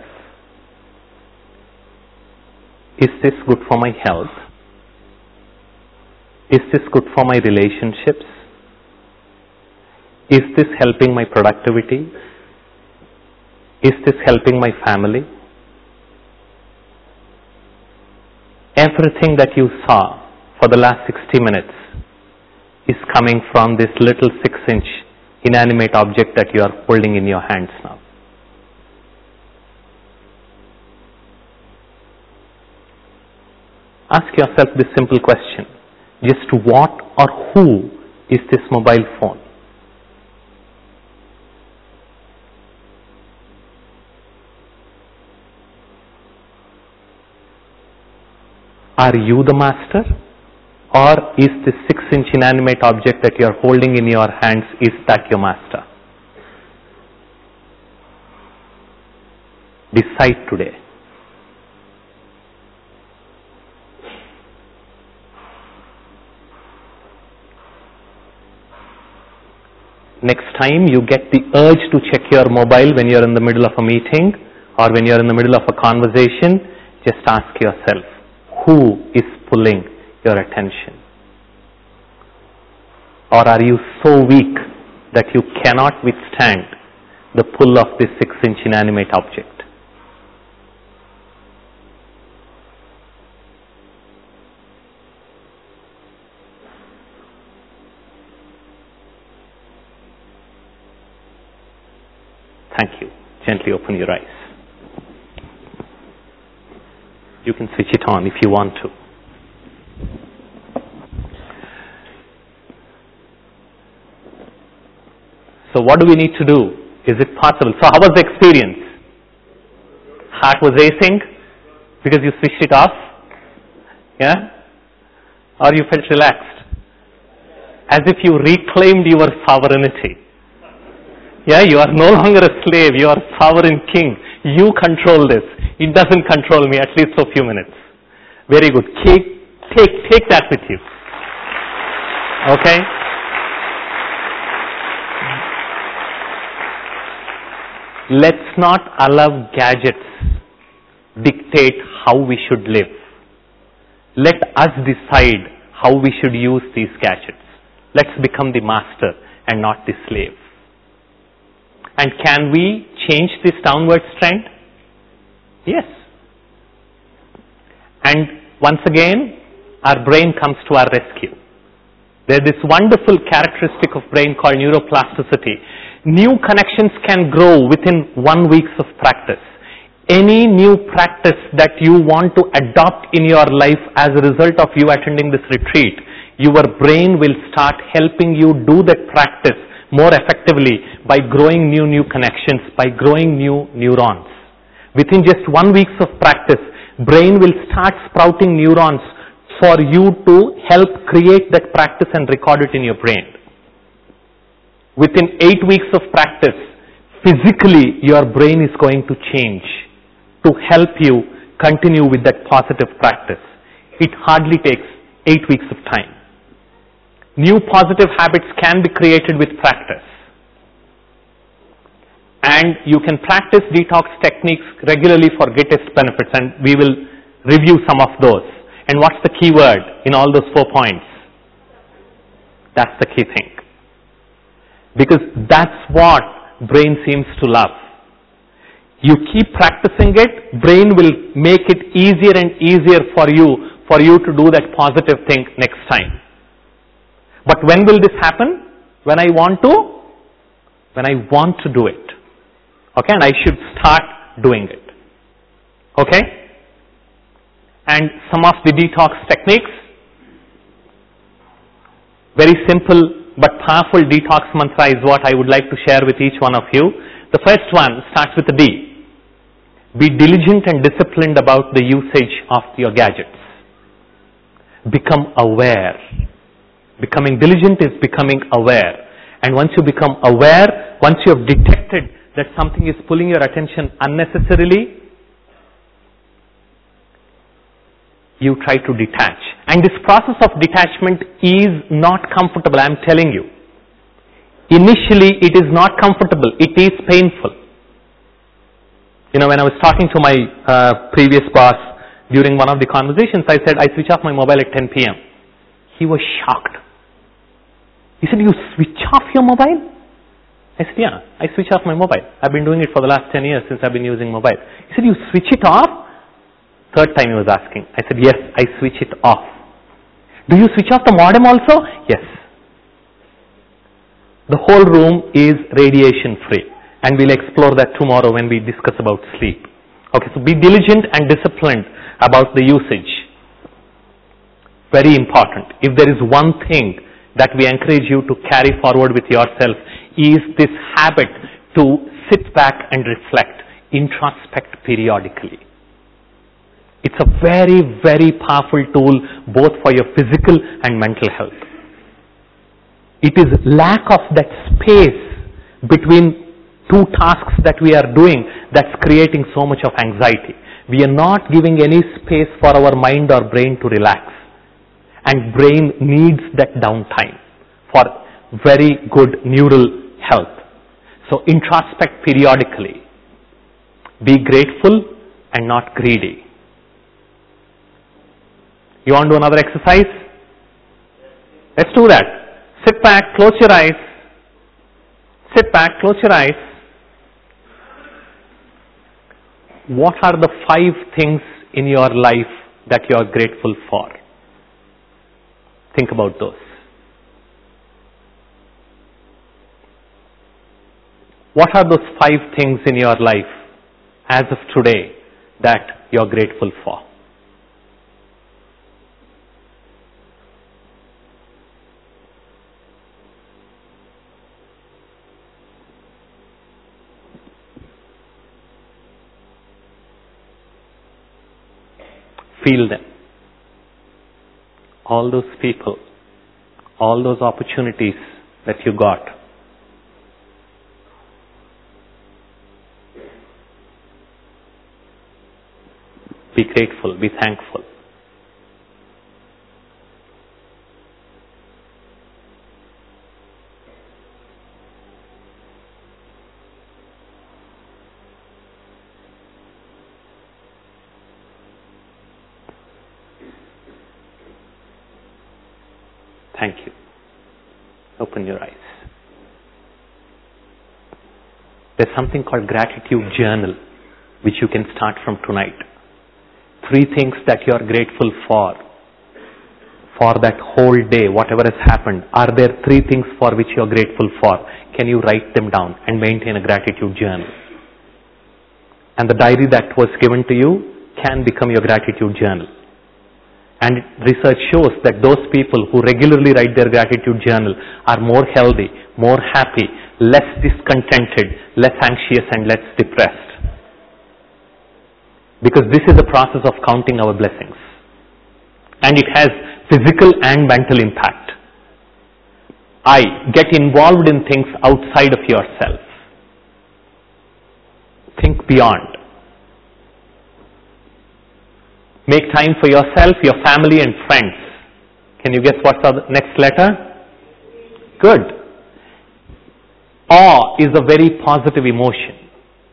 is this good for my health? Is this good for my relationships? Is this helping my productivity? Is this helping my family? Everything that you saw for the last 60 minutes is coming from this little 6-inch inanimate object that you are holding in your hands now. Ask yourself this simple question. Just what or who is this mobile phone? Are you the master? Or is this 6-inch inanimate object that you are holding in your hands, is that your master? Decide today. Next time you get the urge to check your mobile when you are in the middle of a meeting or when you are in the middle of a conversation, just ask yourself, who is pulling your attention? Or are you so weak that you cannot withstand the pull of this 6-inch inanimate object? Thank you. Gently open your eyes. You can switch it on if you want to. So what do we need to do? Is it possible? So how was the experience? Heart was racing because you switched it off? Yeah? Or you felt relaxed? As if you reclaimed your sovereignty. Yeah, you are no longer a slave, you are sovereign king. You control this. It doesn't control me, at least for a few minutes. Very good. Take that with you. Okay? Let's not allow gadgets dictate how we should live. Let us decide how we should use these gadgets. Let's become the master and not the slave. And can we change this downward trend? Yes. And once again, our brain comes to our rescue. There's this wonderful characteristic of brain called neuroplasticity. New connections can grow within 1 week of practice. Any new practice that you want to adopt in your life as a result of you attending this retreat, your brain will start helping you do that practice more effectively by growing new connections, by growing new neurons. Within just 1 week of practice, brain will start sprouting neurons for you to help create that practice and record it in your brain. Within 8 weeks of practice, physically your brain is going to change to help you continue with that positive practice. It hardly takes 8 weeks of time. New positive habits can be created with practice. And you can practice detox techniques regularly for greatest benefits, and we will review some of those. And what's the key word in all those 4 points? That's the key thing. Because that's what brain seems to love. You keep practicing it, brain will make it easier and easier for you to do that positive thing next time. But when will this happen? When I want to? When I want to do it. Okay, and I should start doing it. Okay? And some of the detox techniques, very simple but powerful detox mantra is what I would like to share with each one of you. The first one starts with a D. Be diligent and disciplined about the usage of your gadgets. Become aware. Becoming diligent is becoming aware. And once you become aware, once you have detected that something is pulling your attention unnecessarily, you try to detach. And this process of detachment is not comfortable, I am telling you. Initially, it is not comfortable. It is painful. You know, when I was talking to my previous boss during one of the conversations, I said, I switch off my mobile at 10 p.m. He was shocked. He said, you switch off your mobile? I said, yeah, I switch off my mobile. I've been doing it for the last 10 years since I've been using mobile. He said, you switch it off? Third time he was asking. I said, yes, I switch it off. Do you switch off the modem also? Yes. The whole room is radiation free. And we'll explore that tomorrow when we discuss about sleep. Okay, so be diligent and disciplined about the usage. Very important. If there is one thing that we encourage you to carry forward with yourself, is this habit to sit back and reflect, introspect periodically. It's a very, very powerful tool both for your physical and mental health. It is lack of that space between two tasks that we are doing that's creating so much of anxiety. We are not giving any space for our mind or brain to relax. And brain needs that downtime for very good neural health. So introspect periodically. Be grateful and not greedy. You want to do another exercise? Let's do that. Sit back, close your eyes. Sit back, close your eyes. What are the 5 things in your life that you are grateful for? Think about those. What are those 5 things in your life as of today that you are grateful for? Feel them. All those people, all those opportunities that you got. Be grateful, be thankful. Thank you. Open your eyes. There's something called gratitude journal, which you can start from tonight. 3 things that you are grateful for that whole day, whatever has happened. Are there 3 things for which you are grateful for? Can you write them down and maintain a gratitude journal? And the diary that was given to you can become your gratitude journal. And research shows that those people who regularly write their gratitude journal are more healthy, more happy, less discontented, less anxious, and less depressed. Because this is the process of counting our blessings. And it has physical and mental impact. Get involved in things outside of yourself. Think beyond. Make time for yourself, your family, and friends. Can you guess what's the next letter? Good. Awe is a very positive emotion.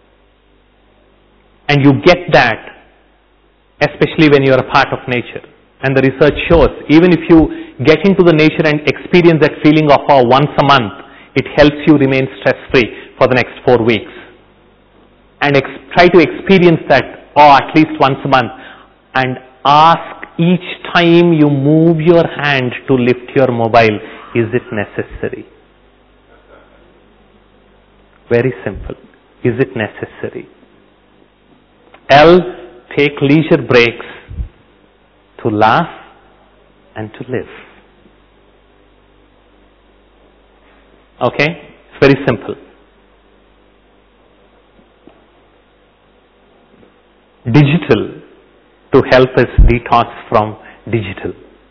And you get that especially when you are a part of nature. And the research shows, even if you get into the nature and experience that feeling of awe once a month, it helps you remain stress-free for the next 4 weeks. And try to experience that awe at least once a month. And ask each time you move your hand to lift your mobile, is it necessary? Very simple. Is it necessary? L, take leisure breaks to laugh and to live. Okay? It's very simple. Digital, to help us detox from digital.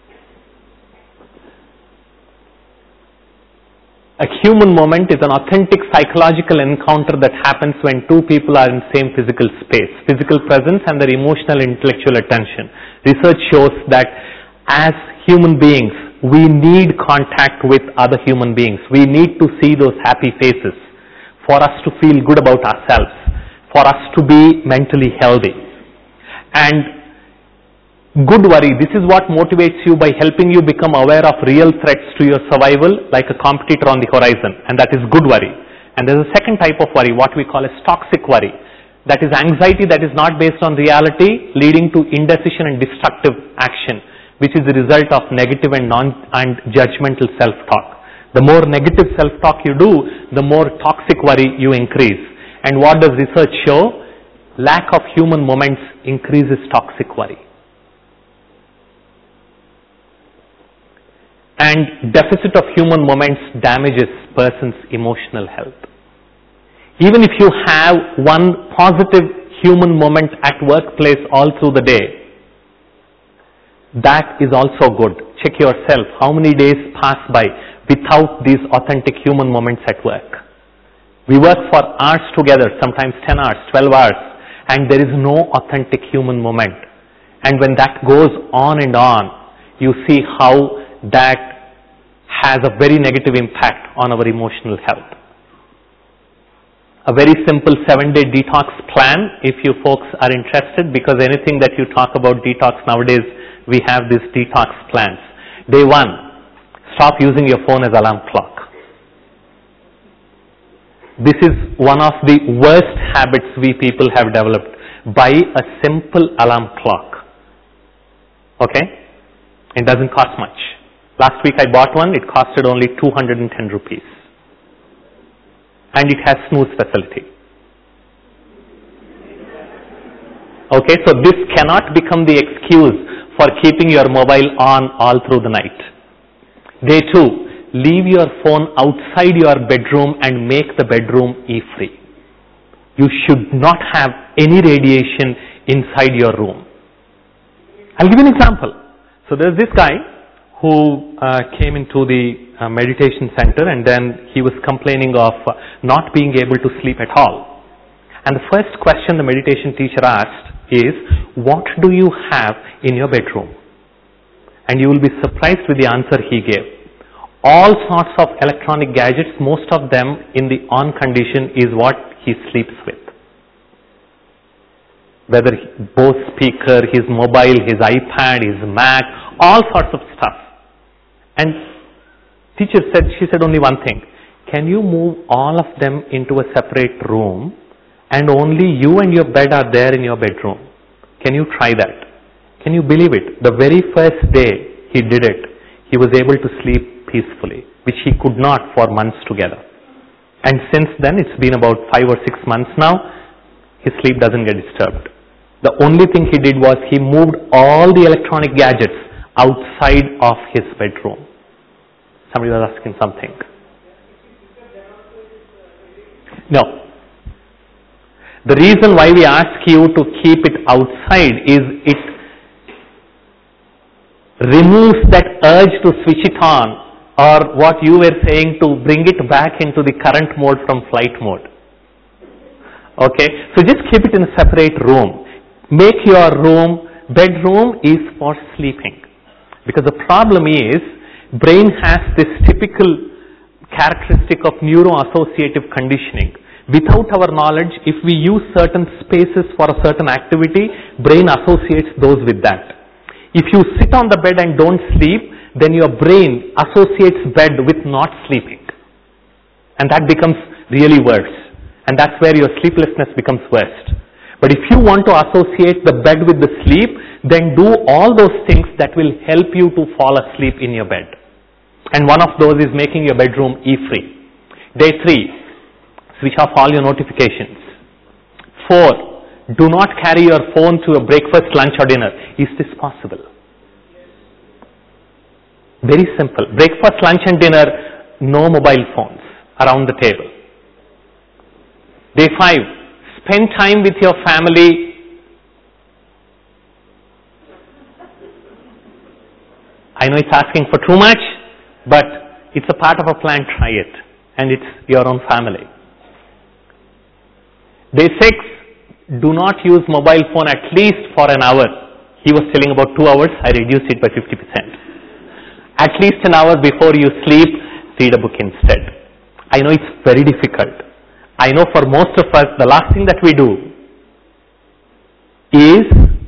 A human moment is an authentic psychological encounter that happens when 2 people are in same physical space, physical presence and their emotional intellectual attention. Research shows that as human beings, we need contact with other human beings. We need to see those happy faces for us to feel good about ourselves, for us to be mentally healthy. And good worry, this is what motivates you by helping you become aware of real threats to your survival, like a competitor on the horizon, and that is good worry. And there's a second type of worry, what we call as toxic worry. That is anxiety that is not based on reality, leading to indecision and destructive action, which is the result of negative and judgmental self-talk. The more negative self-talk you do, the more toxic worry you increase. And what does research show? Lack of human moments increases toxic worry. And deficit of human moments damages person's emotional health. Even if you have one positive human moment at workplace all through the day, that is also good. Check yourself, how many days pass by without these authentic human moments at work? We work for hours together, sometimes 10 hours, 12 hours, and there is no authentic human moment. And when that goes on and on, you see how that has a very negative impact on our emotional health. A very simple 7-day detox plan, if you folks are interested, because anything that you talk about detox nowadays, we have these detox plans. Day 1, stop using your phone as alarm clock. This is one of the worst habits we people have developed. Buy a simple alarm clock. Okay? It doesn't cost much. Last week I bought one, it costed only 210 rupees. And it has snooze facility. Okay, so this cannot become the excuse for keeping your mobile on all through the night. Day 2, leave your phone outside your bedroom and make the bedroom E-free. You should not have any radiation inside your room. I'll give you an example. So there's this guy who came into the meditation center, and then he was complaining of not being able to sleep at all. And the first question the meditation teacher asked is, what do you have in your bedroom? And you will be surprised with the answer he gave. All sorts of electronic gadgets, most of them in the on condition, is what he sleeps with. Whether Bose speaker, his mobile, his iPad, his Mac, all sorts of stuff. And teacher said, she said only one thing. can you move all of them into a separate room and only you and your bed are there in your bedroom? Can you try that? Can you believe it? The very first day he did it, he was able to sleep peacefully, which he could not for months together. And since then, it's been about 5 or 6 months now, his sleep doesn't get disturbed. The only thing he did was he moved all the electronic gadgets outside of his bedroom. Somebody was asking something. No. The reason why we ask you to keep it outside is it removes that urge to switch it on, or what you were saying, to bring it back into the current mode from flight mode. Okay, so just keep it in a separate room. Make your bedroom is for sleeping. Because the problem is, brain has this typical characteristic of neuroassociative conditioning. Without our knowledge, if we use certain spaces for a certain activity, brain associates those with that. If you sit on the bed and don't sleep, then your brain associates bed with not sleeping. And that becomes really worse. And that's where your sleeplessness becomes worst. But if you want to associate the bed with the sleep, then do all those things that will help you to fall asleep in your bed. And one of those is making your bedroom E-free. Day 3, switch off all your notifications. 4, do not carry your phone to a breakfast, lunch or dinner. Is this possible? Very simple. Breakfast, lunch and dinner, no mobile phones around the table. Day 5, spend time with your family. I know it's asking for too much, but it's a part of a plan, try it. And it's your own family. Day 6, do not use mobile phone at least for an hour. He was telling about 2 hours, I reduced it by 50%. At least an hour before you sleep, read a book instead. I know it's very difficult. I know for most of us, the last thing that we do is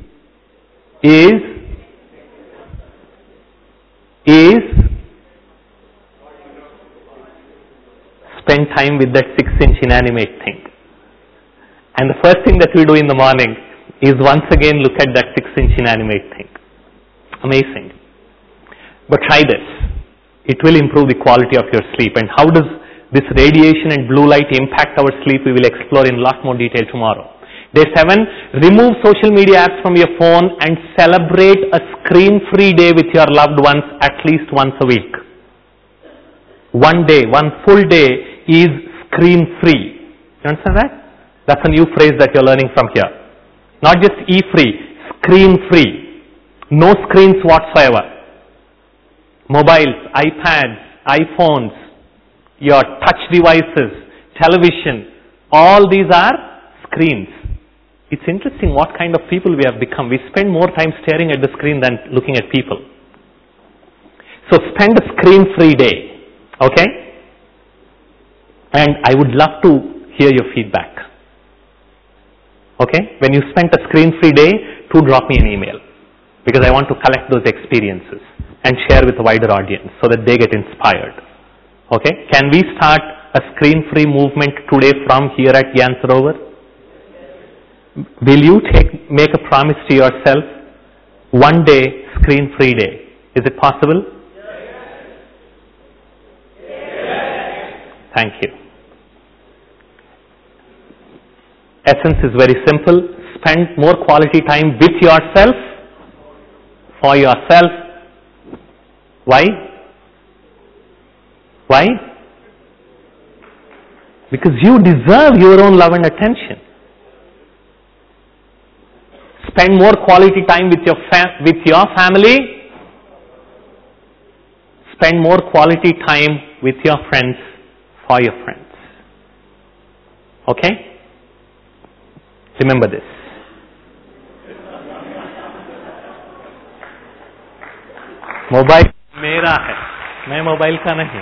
spend time with that 6-inch inanimate thing. And the first thing that we do in the morning is once again look at that 6-inch inanimate thing. Amazing. But try this. It will improve the quality of your sleep. And how does this radiation and blue light impact our sleep? We will explore in a lot more detail tomorrow. Day 7, remove social media apps from your phone and celebrate a screen-free day with your loved ones at least once a week. One day, one full day is screen-free. You understand that? That's a new phrase that you're learning from here. Not just E-free, screen-free. No screens whatsoever. Mobiles, iPads, iPhones, your touch devices, television, all these are screens. It's interesting what kind of people we have become. We spend more time staring at the screen than looking at people. So spend a screen-free day, okay? And I would love to hear your feedback. Okay? When you spent a screen-free day, do drop me an email, because I want to collect those experiences and share with a wider audience so that they get inspired. Okay? Can we start a screen-free movement today from here at Gyan Sarovar? Will you make a promise to yourself, one day, screen-free day? Is it possible? Yes. Thank you. Essence is very simple. Spend more quality time with yourself, for yourself. Why? Why? Because you deserve your own love and attention. Spend more quality time with your family. Spend more quality time with your friends, for your friends. Okay? Remember this. Mobile मेरा है, मैं mobile का नहीं.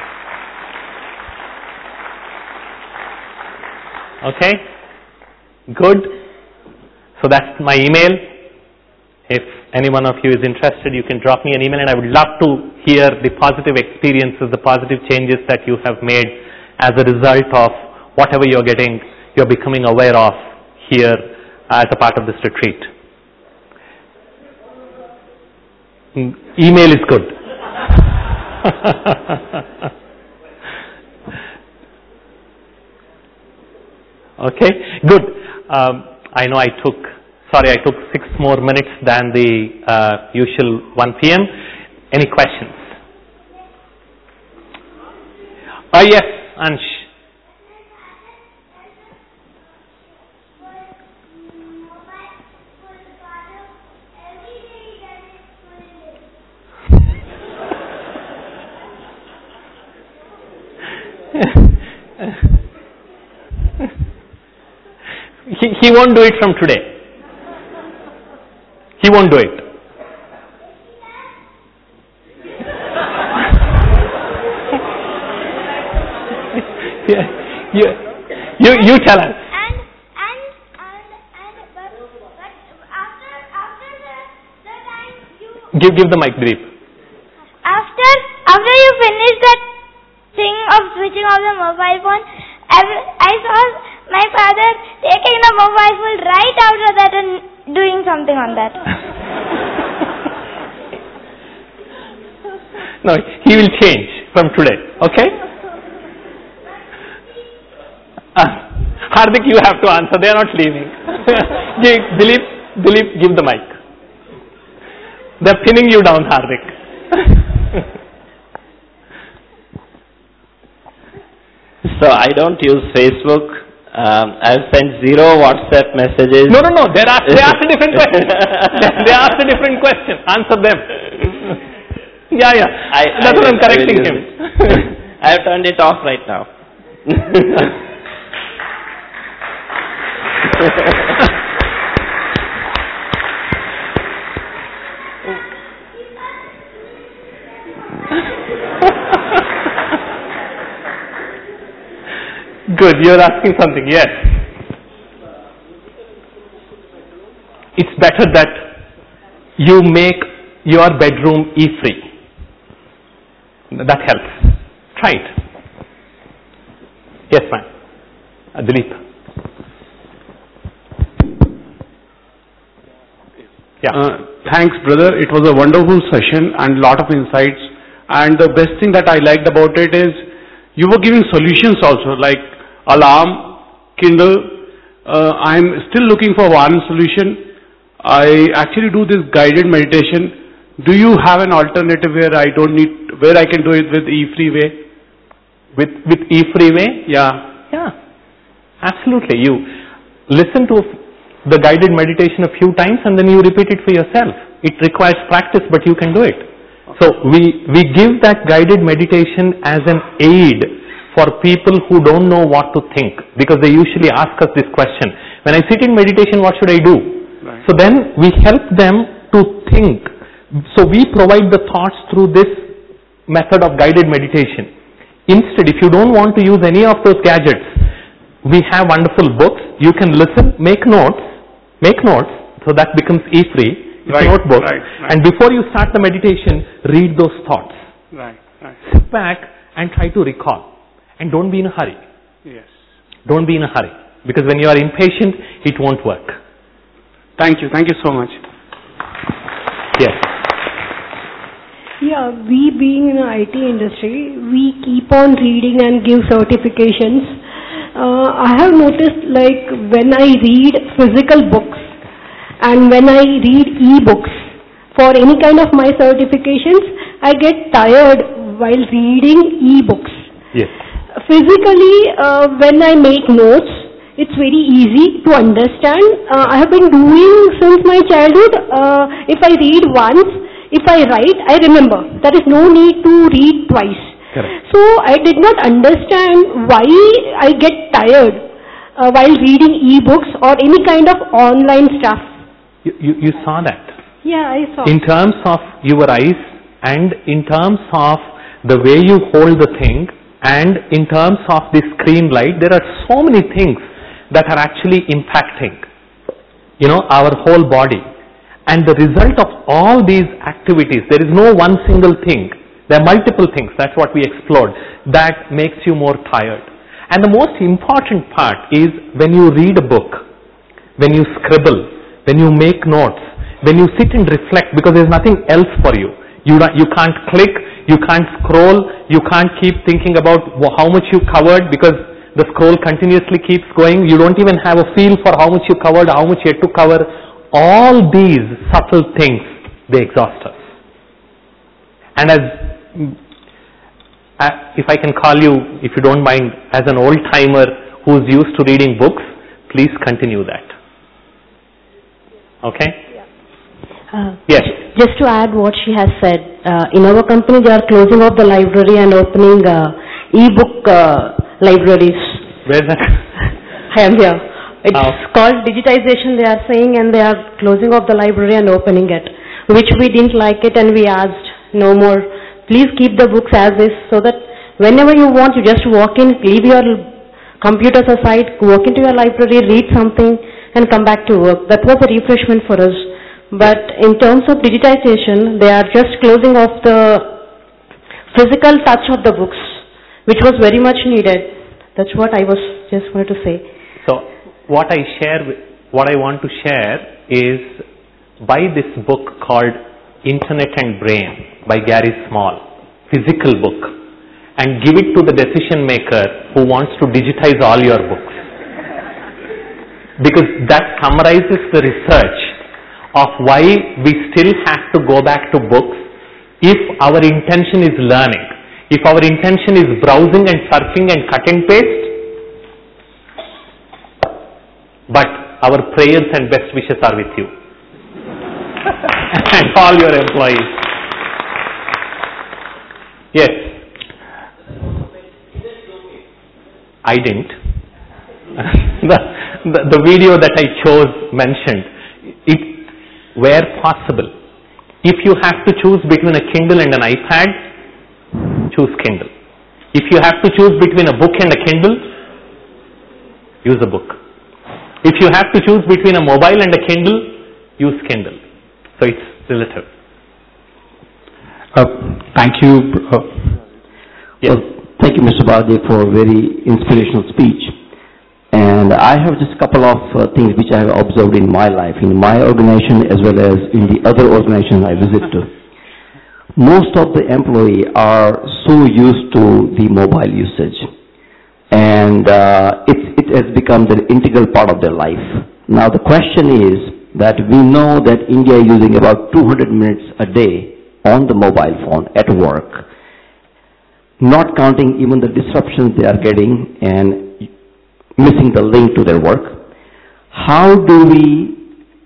Okay? Good. So that's my email. If any one of you is interested, you can drop me an email, and I would love to hear the positive experiences, the positive changes that you have made as a result of whatever you're becoming aware of here as a part of this retreat. Email is good. Okay, good. I know I took 6 more minutes than the usual 1 p.m. Any questions? Yes, Ansh. He won't do it from today. He won't do it. You tell us. But after the time you Give the mic, Dilip. After you finish that thing of switching off the mobile phone, I saw my father taking the mobile phone right after that and doing something on that. No, he will change from today. Okay? Hardik, you have to answer. They are not leaving. Dilip, give the mic. They are pinning you down, Hardik. So I don't use Facebook. I've sent 0 WhatsApp messages. No. They asked a different question. They asked a different question. Answer them. Yeah. That's what I'm correcting him. I have turned it off right now. Good, you're asking something, yes. It's better that you make your bedroom e-free. That helps. Try it. Yes, ma'am. Dilip. Yeah. Thanks, brother. It was a wonderful session and lot of insights. And the best thing that I liked about it is you were giving solutions also, like alarm, Kindle. I'm still looking for one solution. I actually do this guided meditation. Do you have an alternative where I can do it with e-freeway? With e-freeway? Yeah. Absolutely. You listen to the guided meditation a few times and then you repeat it for yourself. It requires practice, but you can do it. So we give that guided meditation as an aid for people who don't know what to think, because they usually ask us this question. When I sit in meditation, what should I do? Right. So then we help them to think. So we provide the thoughts through this method of guided meditation. Instead, if you don't want to use any of those gadgets, we have wonderful books. You can listen, make notes, so that becomes e-free. It's a notebook. Right. And before you start the meditation, read those thoughts. Right. Sit back and try to recall. And don't be in a hurry. Yes. Don't be in a hurry. Because when you are impatient, it won't work. Thank you. Thank you so much. Yes. Yeah, we being in the IT industry, we keep on reading and give certifications. I have noticed, like, when I read physical books and when I read e-books for any kind of my certifications, I get tired while reading e-books. Yes. Physically, when I make notes, it's very easy to understand. I have been doing since my childhood. If I read once, if I write, I remember. There is no need to read twice. Correct. So I did not understand why I get tired while reading e-books or any kind of online stuff. You saw that. Yeah, I saw. In terms of your eyes and in terms of the way you hold the thing and in terms of the screen light, there are so many things that are actually impacting, our whole body. And the result of all these activities, there is no one single thing There are multiple things, that's what we explored, that makes you more tired. And the most important part is when you read a book, when you scribble, when you make notes, when you sit and reflect, because there's nothing else for you. You can't click, you can't scroll, you can't keep thinking about how much you covered, because the scroll continuously keeps going. You don't even have a feel for how much you covered, how much you had to cover. All these subtle things, they exhaust us. And if I can call you, if you don't mind, as an old-timer who's used to reading books, please continue that. Okay? Yes. Just to add what she has said, in our company they are closing off the library and opening e-book libraries. Where's that? I am here. It's called digitization, they are saying, and they are closing off the library and opening it, which we didn't like it, and we asked no more. Please keep the books as is, so that whenever you want, you just walk in, leave your computers aside, walk into your library, read something, and come back to work. That was a refreshment for us. But in terms of digitization, they are just closing off the physical touch of the books, which was very much needed. That's what I was just wanted to say. So what I want to share is, buy this book called Internet and Brain by Gary Small, physical book, and give it to the decision maker who wants to digitize all your books. Because that summarizes the research of why we still have to go back to books if our intention is learning. If our intention is browsing and surfing and cut and paste, but our prayers and best wishes are with you and all your employees. Yes. I didn't. The video that I chose mentioned it where possible. If you have to choose between a Kindle and an iPad, choose Kindle. If you have to choose between a book and a Kindle, use a book. If you have to choose between a mobile and a Kindle, use Kindle. So it's relative. Thank you. Yes. Thank you, Mr. Bhardi, for a very inspirational speech. And I have just a couple of things which I have observed in my life, in my organization as well as in the other organizations I visit to. Most of the employees are so used to the mobile usage, and it has become the integral part of their life. Now the question is that we know that India is using about 200 minutes a day on the mobile phone at work, not counting even the disruptions they are getting and missing the link to their work. How do we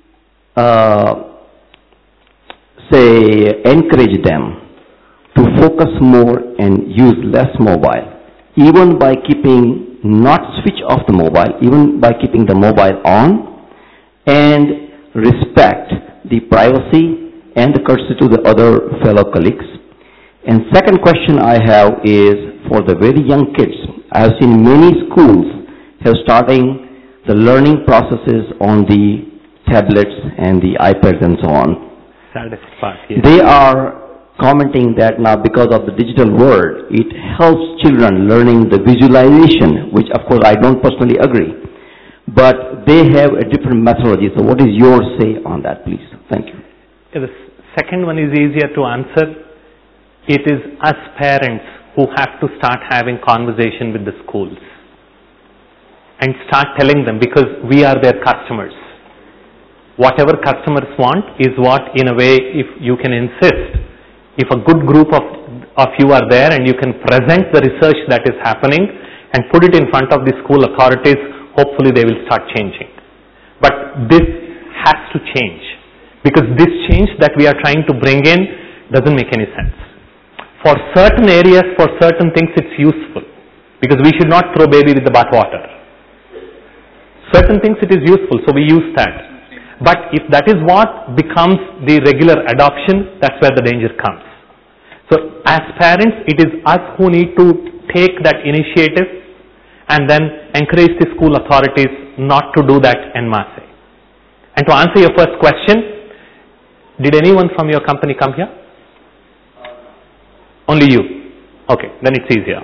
encourage them to focus more and use less mobile, even by keeping, not switch off the mobile, even by keeping the mobile on, and respect the privacy and the courtesy to the other fellow colleagues? And second question I have is for the very young kids. I have seen many schools have starting the learning processes on the tablets and the iPads and so on. Saddest part, yes. They are commenting that now because of the digital world, it helps children learning the visualization, which of course I don't personally agree. But they have a different methodology. So what is your say on that, please? Thank you. The second one is easier to answer. It is us parents who have to start having conversation with the schools and start telling them, because we are their customers. Whatever customers want is what, in a way, if you can insist, if a good group of you are there and you can present the research that is happening and put it in front of the school authorities, hopefully they will start changing. But this has to change, because this change that we are trying to bring in doesn't make any sense. For certain areas, for certain things, it's useful, because we should not throw baby with the bathwater. Certain things it is useful, so we use that. But if that is what becomes the regular adoption, that's where the danger comes. So as parents, it is us who need to take that initiative and then encourage the school authorities not to do that en masse. And to answer your first question, did anyone from your company come here? Only you. Okay, then it's easier.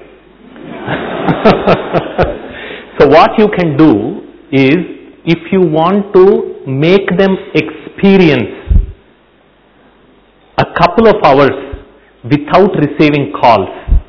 So what you can do is, if you want to make them experience a couple of hours without receiving calls,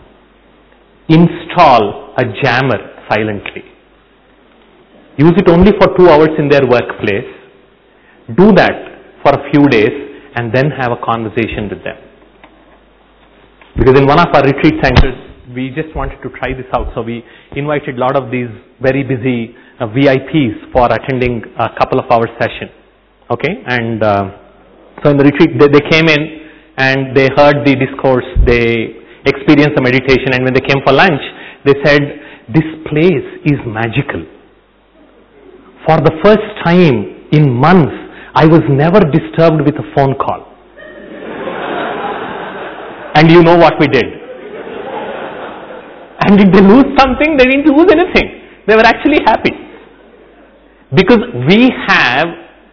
install a jammer silently. Use it only for 2 hours in their workplace. Do that for a few days and then have a conversation with them. Because in one of our retreat centers, we just wanted to try this out. So we invited a lot of these very busy VIPs for attending a couple of hour session. Okay, and so in the retreat, they came in and they heard the discourse, they experienced the meditation, and when they came for lunch, they said, "This place is magical. For the first time in months, I was never disturbed with a phone call." And you know what we did? And did they lose something? They didn't lose anything. They were actually happy. Because we have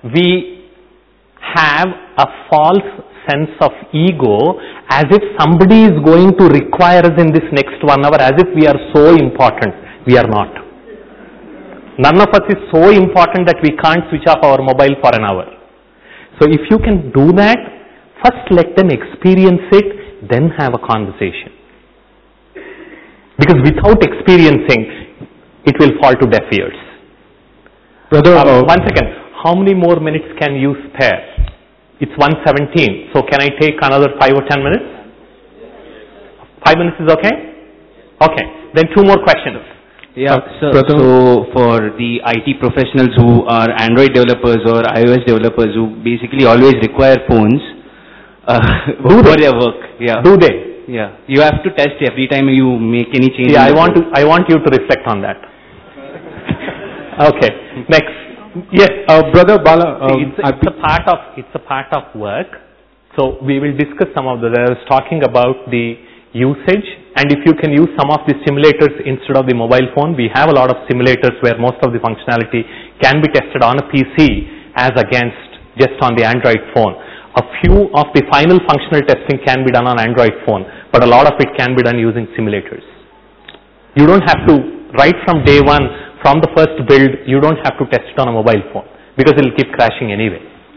a false sense of ego, as if somebody is going to require us in this next 1 hour, as if we are so important. We are not. None of us is so important that we can't switch off our mobile for an hour. So if you can do that, first let them experience it, then have a conversation. Because without experiencing, it will fall to deaf ears. Brother, 1 second. How many more minutes can you spare? It's 1:17. So can I take another 5 or 10 minutes? 5 minutes is okay? Okay. Then 2 more questions. Yeah, so for the IT professionals who are Android developers or iOS developers who basically always require phones for their work. Yeah. Do they? Yeah. You have to test every time you make any change. Yeah, I want you to reflect on that. Okay. Next. Yes, Brother Bala. It's a part of work. So we will discuss some of the. I was talking about the usage, and if you can use some of the simulators instead of the mobile phone, we have a lot of simulators where most of the functionality can be tested on a PC as against just on the Android phone. A few of the final functional testing can be done on Android phone, but a lot of it can be done using simulators. You don't have to, right from day one, from the first build, you don't have to test it on a mobile phone because it will keep crashing anyway.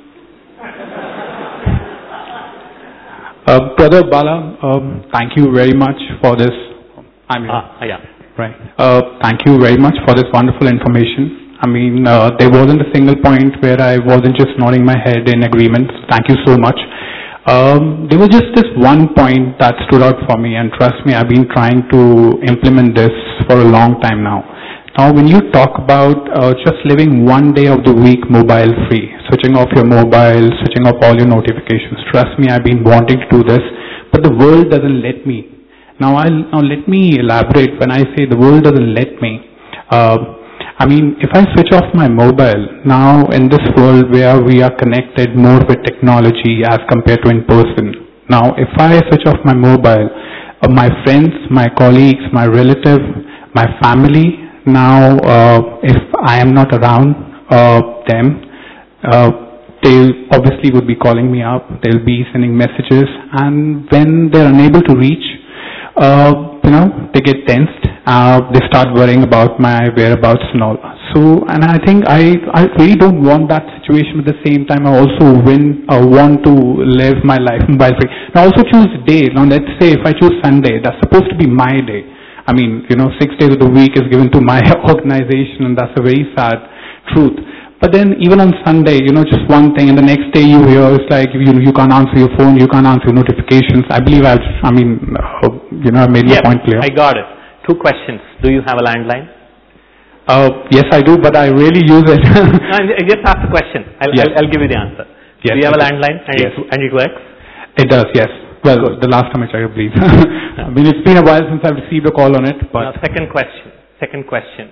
Brother Bala, thank you very much for this. Yeah. Right. Thank you very much for this wonderful information. I mean, there wasn't a single point where I wasn't just nodding my head in agreement. Thank you so much. There was just this one point that stood out for me, and trust me, I've been trying to implement this for a long time now. Now, when you talk about just living 1 day of the week mobile free, switching off your mobile, switching off all your notifications, trust me, I've been wanting to do this, but the world doesn't let me. Now let me elaborate. When I say the world doesn't let me, I mean, if I switch off my mobile, now in this world where we are connected more with technology as compared to in person, now if I switch off my mobile, my friends, my colleagues, my relative, my family, now if I am not around them, they obviously would be calling me up, they'll be sending messages, and when they're unable to reach, they get tensed, they start worrying about my whereabouts and all. So, and I think I really don't want that situation, but at the same time I also want to live my life mobile free. Now also choose day. Now let's say if I choose Sunday, that's supposed to be my day. I mean, 6 days of the week is given to my organization, and that's a very sad truth. But then even on Sunday, just one thing, and the next day you hear it's like, you can't answer your phone, you can't answer your notifications. I believe I made my point clear. I got it. 2 questions. Do you have a landline? Yes, I do, but I really use it. No, I just asked the question. I'll give you the answer. Yes, do you have a landline and it works? It does, yes. Well, the last time I checked, I believe. I mean, it's been a while since I've received a call on it, but... Now, second question.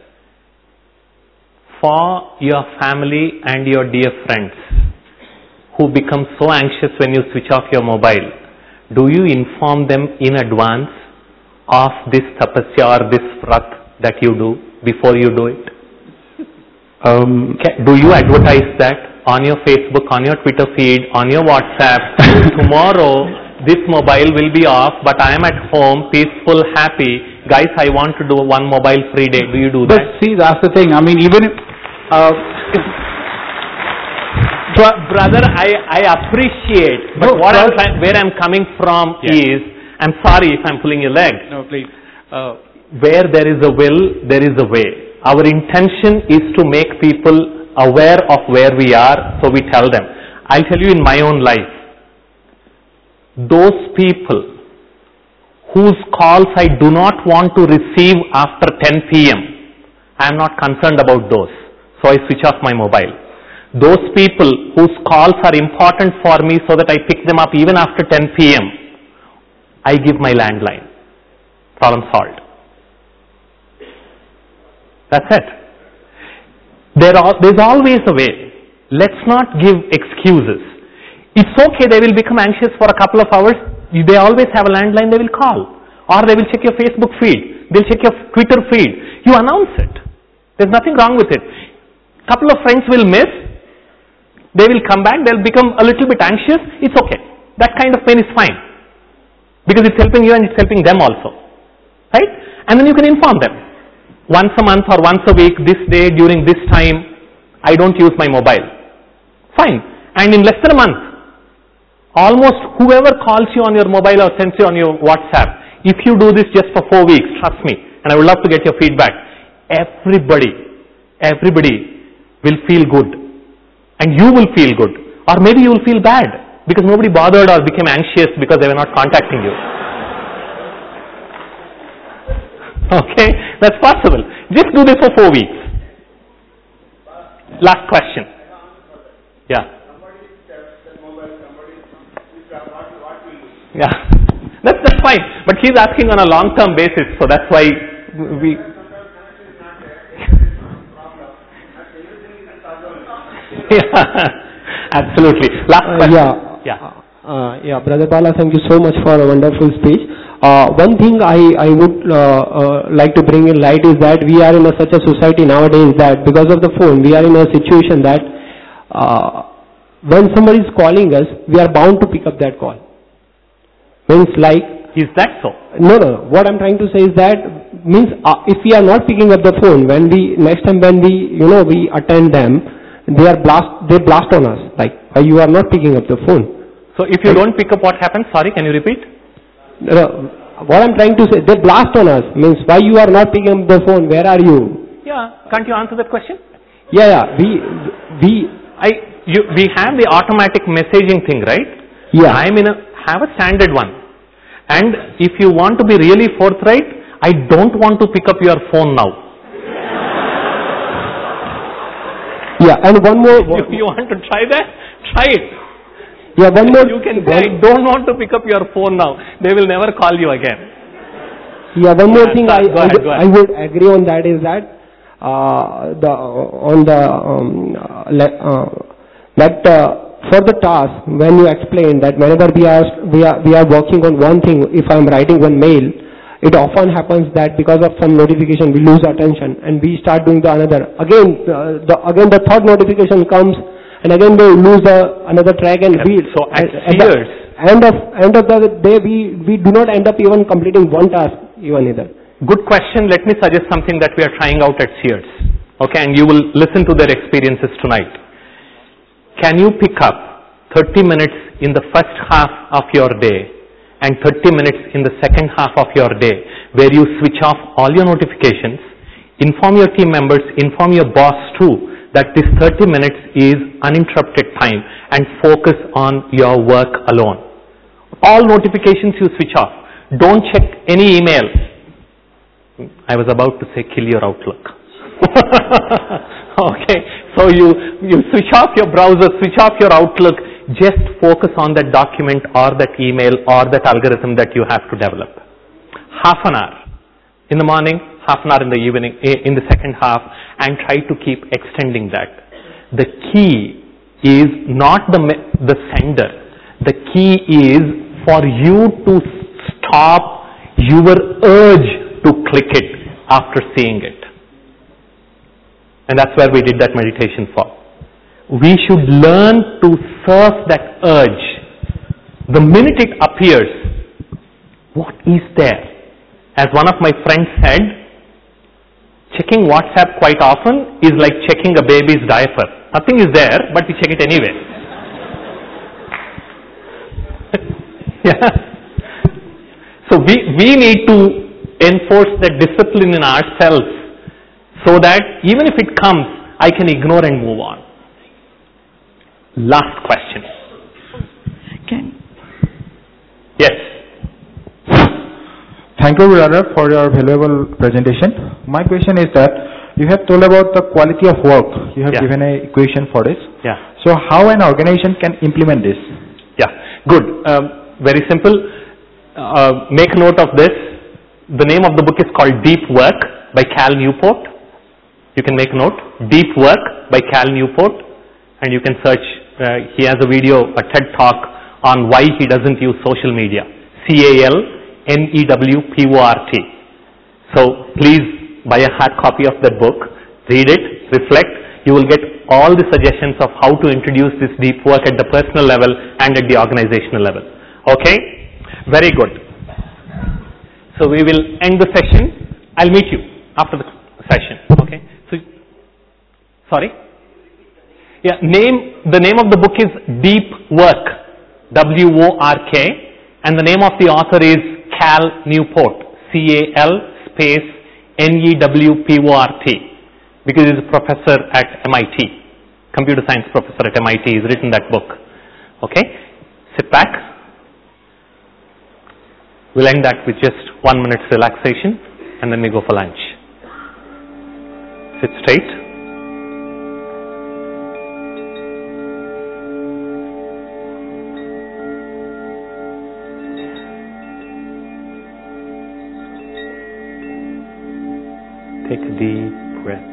For your family and your dear friends who become so anxious when you switch off your mobile, do you inform them in advance of this tapasya or this vrat that you do before you do it? Do you advertise that on your Facebook, on your Twitter feed, on your WhatsApp? Tomorrow this mobile will be off, but I am at home, peaceful, happy. Guys, I want to do one mobile free day. Do you do that? But see, that's the thing. I mean, even if... brother, I appreciate, but No, where I'm coming from is, I'm sorry if I'm pulling your leg. No, please. Where there is a will, there is a way. Our intention is to make people aware of where we are, so we tell them. I'll tell you in my own life, those people whose calls I do not want to receive after 10 p.m., I am not concerned about those, so I switch off my mobile. Those people whose calls are important for me so that I pick them up even after 10 p.m., I give my landline. Problem solved. That's it. There's always a way. Let's not give excuses. It's okay, they will become anxious for a couple of hours. They always have a landline, they will call. Or they will check your Facebook feed. They'll check your Twitter feed. You announce it. There's nothing wrong with it. Couple of friends will miss. They will come back. They'll become a little bit anxious. It's okay. That kind of pain is fine. Because it's helping you and it's helping them also. Right? And then you can inform them. Once a month or once a week, this day, during this time, I don't use my mobile. Fine. And in less than a month, almost whoever calls you on your mobile or sends you on your WhatsApp, if you do this just for 4 weeks, trust me, and I would love to get your feedback, everybody will feel good. And you will feel good. Or maybe you will feel bad because nobody bothered or became anxious because they were not contacting you. Okay, that's possible. Just do this for 4 weeks. Last question. Yeah. Yeah. That's fine. But he's asking on a long-term basis, so that's why we... Yeah, absolutely. Last question. Yeah, Brother Bala, thank you so much for a wonderful speech. One thing I would like to bring in light is that we are in such a society nowadays that because of the phone, we are in a situation that when somebody is calling us, we are bound to pick up that call. Means like... Is that so? No. What I'm trying to say is that means if we are not picking up the phone, next time when we attend them, they blast on us. Like, you are not picking up the phone. So if you don't pick up, what happens? Sorry, can you repeat? What I'm trying to say, they blast on us. Means why you are not picking up the phone? Where are you? Yeah, can't you answer that question? Yeah. We have the automatic messaging thing, right? Yeah. Have a standard one. And if you want to be really forthright, I don't want to pick up your phone now. Yeah, and one more. If you want to try that, try it. Yeah, one more. You can say, I don't want to pick up your phone now. They will never call you again. Yeah, one more thing Go ahead. I would agree on that is that for the task, when you explain that whenever we are working on one thing, if I am writing one mail, it often happens that because of some notification we lose attention and we start doing the another. Again, the third notification comes and again we lose another track and so at Sears, end of the day we do not end up even completing one task even either. Good question. Let me suggest something that we are trying out at Sears. Okay, and you will listen to their experiences tonight. Can you pick up 30 minutes in the first half of your day and 30 minutes in the second half of your day where you switch off all your notifications, inform your team members, inform your boss too that this 30 minutes is uninterrupted time and focus on your work alone. All notifications you switch off. Don't check any email. I was about to say kill your Outlook. Okay, so you switch off your browser, switch off your Outlook, just focus on that document or that email or that algorithm that you have to develop. Half an hour in the morning, half an hour in the evening, in the second half, and try to keep extending that. The key is not the sender. The key is for you to stop your urge to click it after seeing it. And that's where we did that meditation for. We should learn to surf that urge. The minute it appears, what is there? As one of my friends said, checking WhatsApp quite often is like checking a baby's diaper. Nothing is there, but we check it anyway. Yeah. So we need to enforce that discipline in ourselves so that even if it comes, I can ignore and move on. Last question. Yes. Thank you, brother, for your valuable presentation. My question is that you have told about the quality of work. You have given an equation for this. Yeah. So how an organization can implement this? Yeah. Good. Very simple. Make note of this. The name of the book is called Deep Work by Cal Newport. You can make note. Deep Work by Cal Newport. And you can search. He has a video, a TED Talk on why he doesn't use social media. CALNEWPORT. So please buy a hard copy of that book. Read it. Reflect. You will get all the suggestions of how to introduce this deep work at the personal level and at the organizational level. Okay? Very good. So we will end the session. I'll meet you after the session. Okay? So, sorry? Yeah, the name of the book is Deep Work, WORK, and the name of the author is Cal Newport, CAL_NEWPORT, because he's a professor at MIT, computer science professor at MIT. He's written that book. Okay? Sit back. We'll end that with just 1 minute's relaxation, and then we go for lunch. Sit straight. Take a deep breath.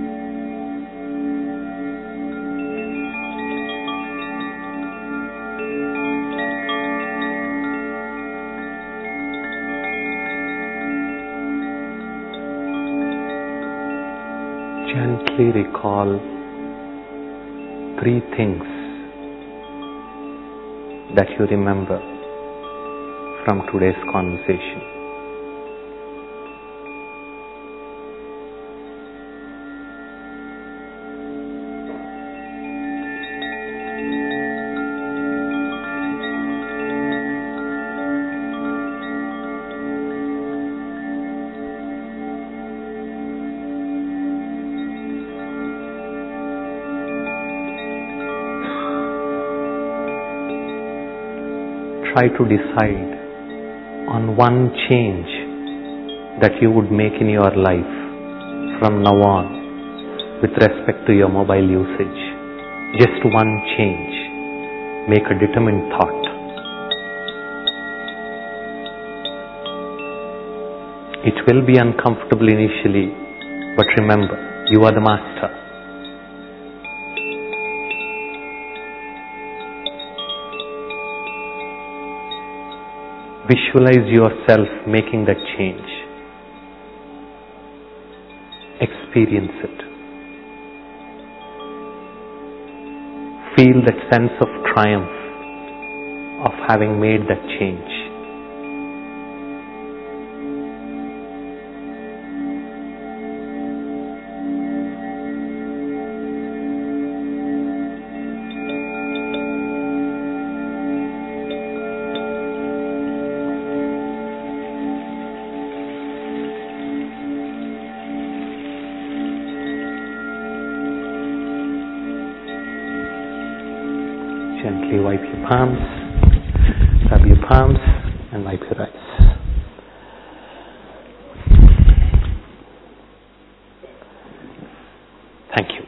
Gently recall 3 things that you remember from today's conversation. Try to decide on one change that you would make in your life from now on with respect to your mobile usage. Just one change. Make a determined thought. It will be uncomfortable initially, but remember, you are the master. Visualize yourself making that change. Experience it. Feel that sense of triumph of having made that change. Gently wipe your palms, rub your palms, and wipe your eyes. Thank you.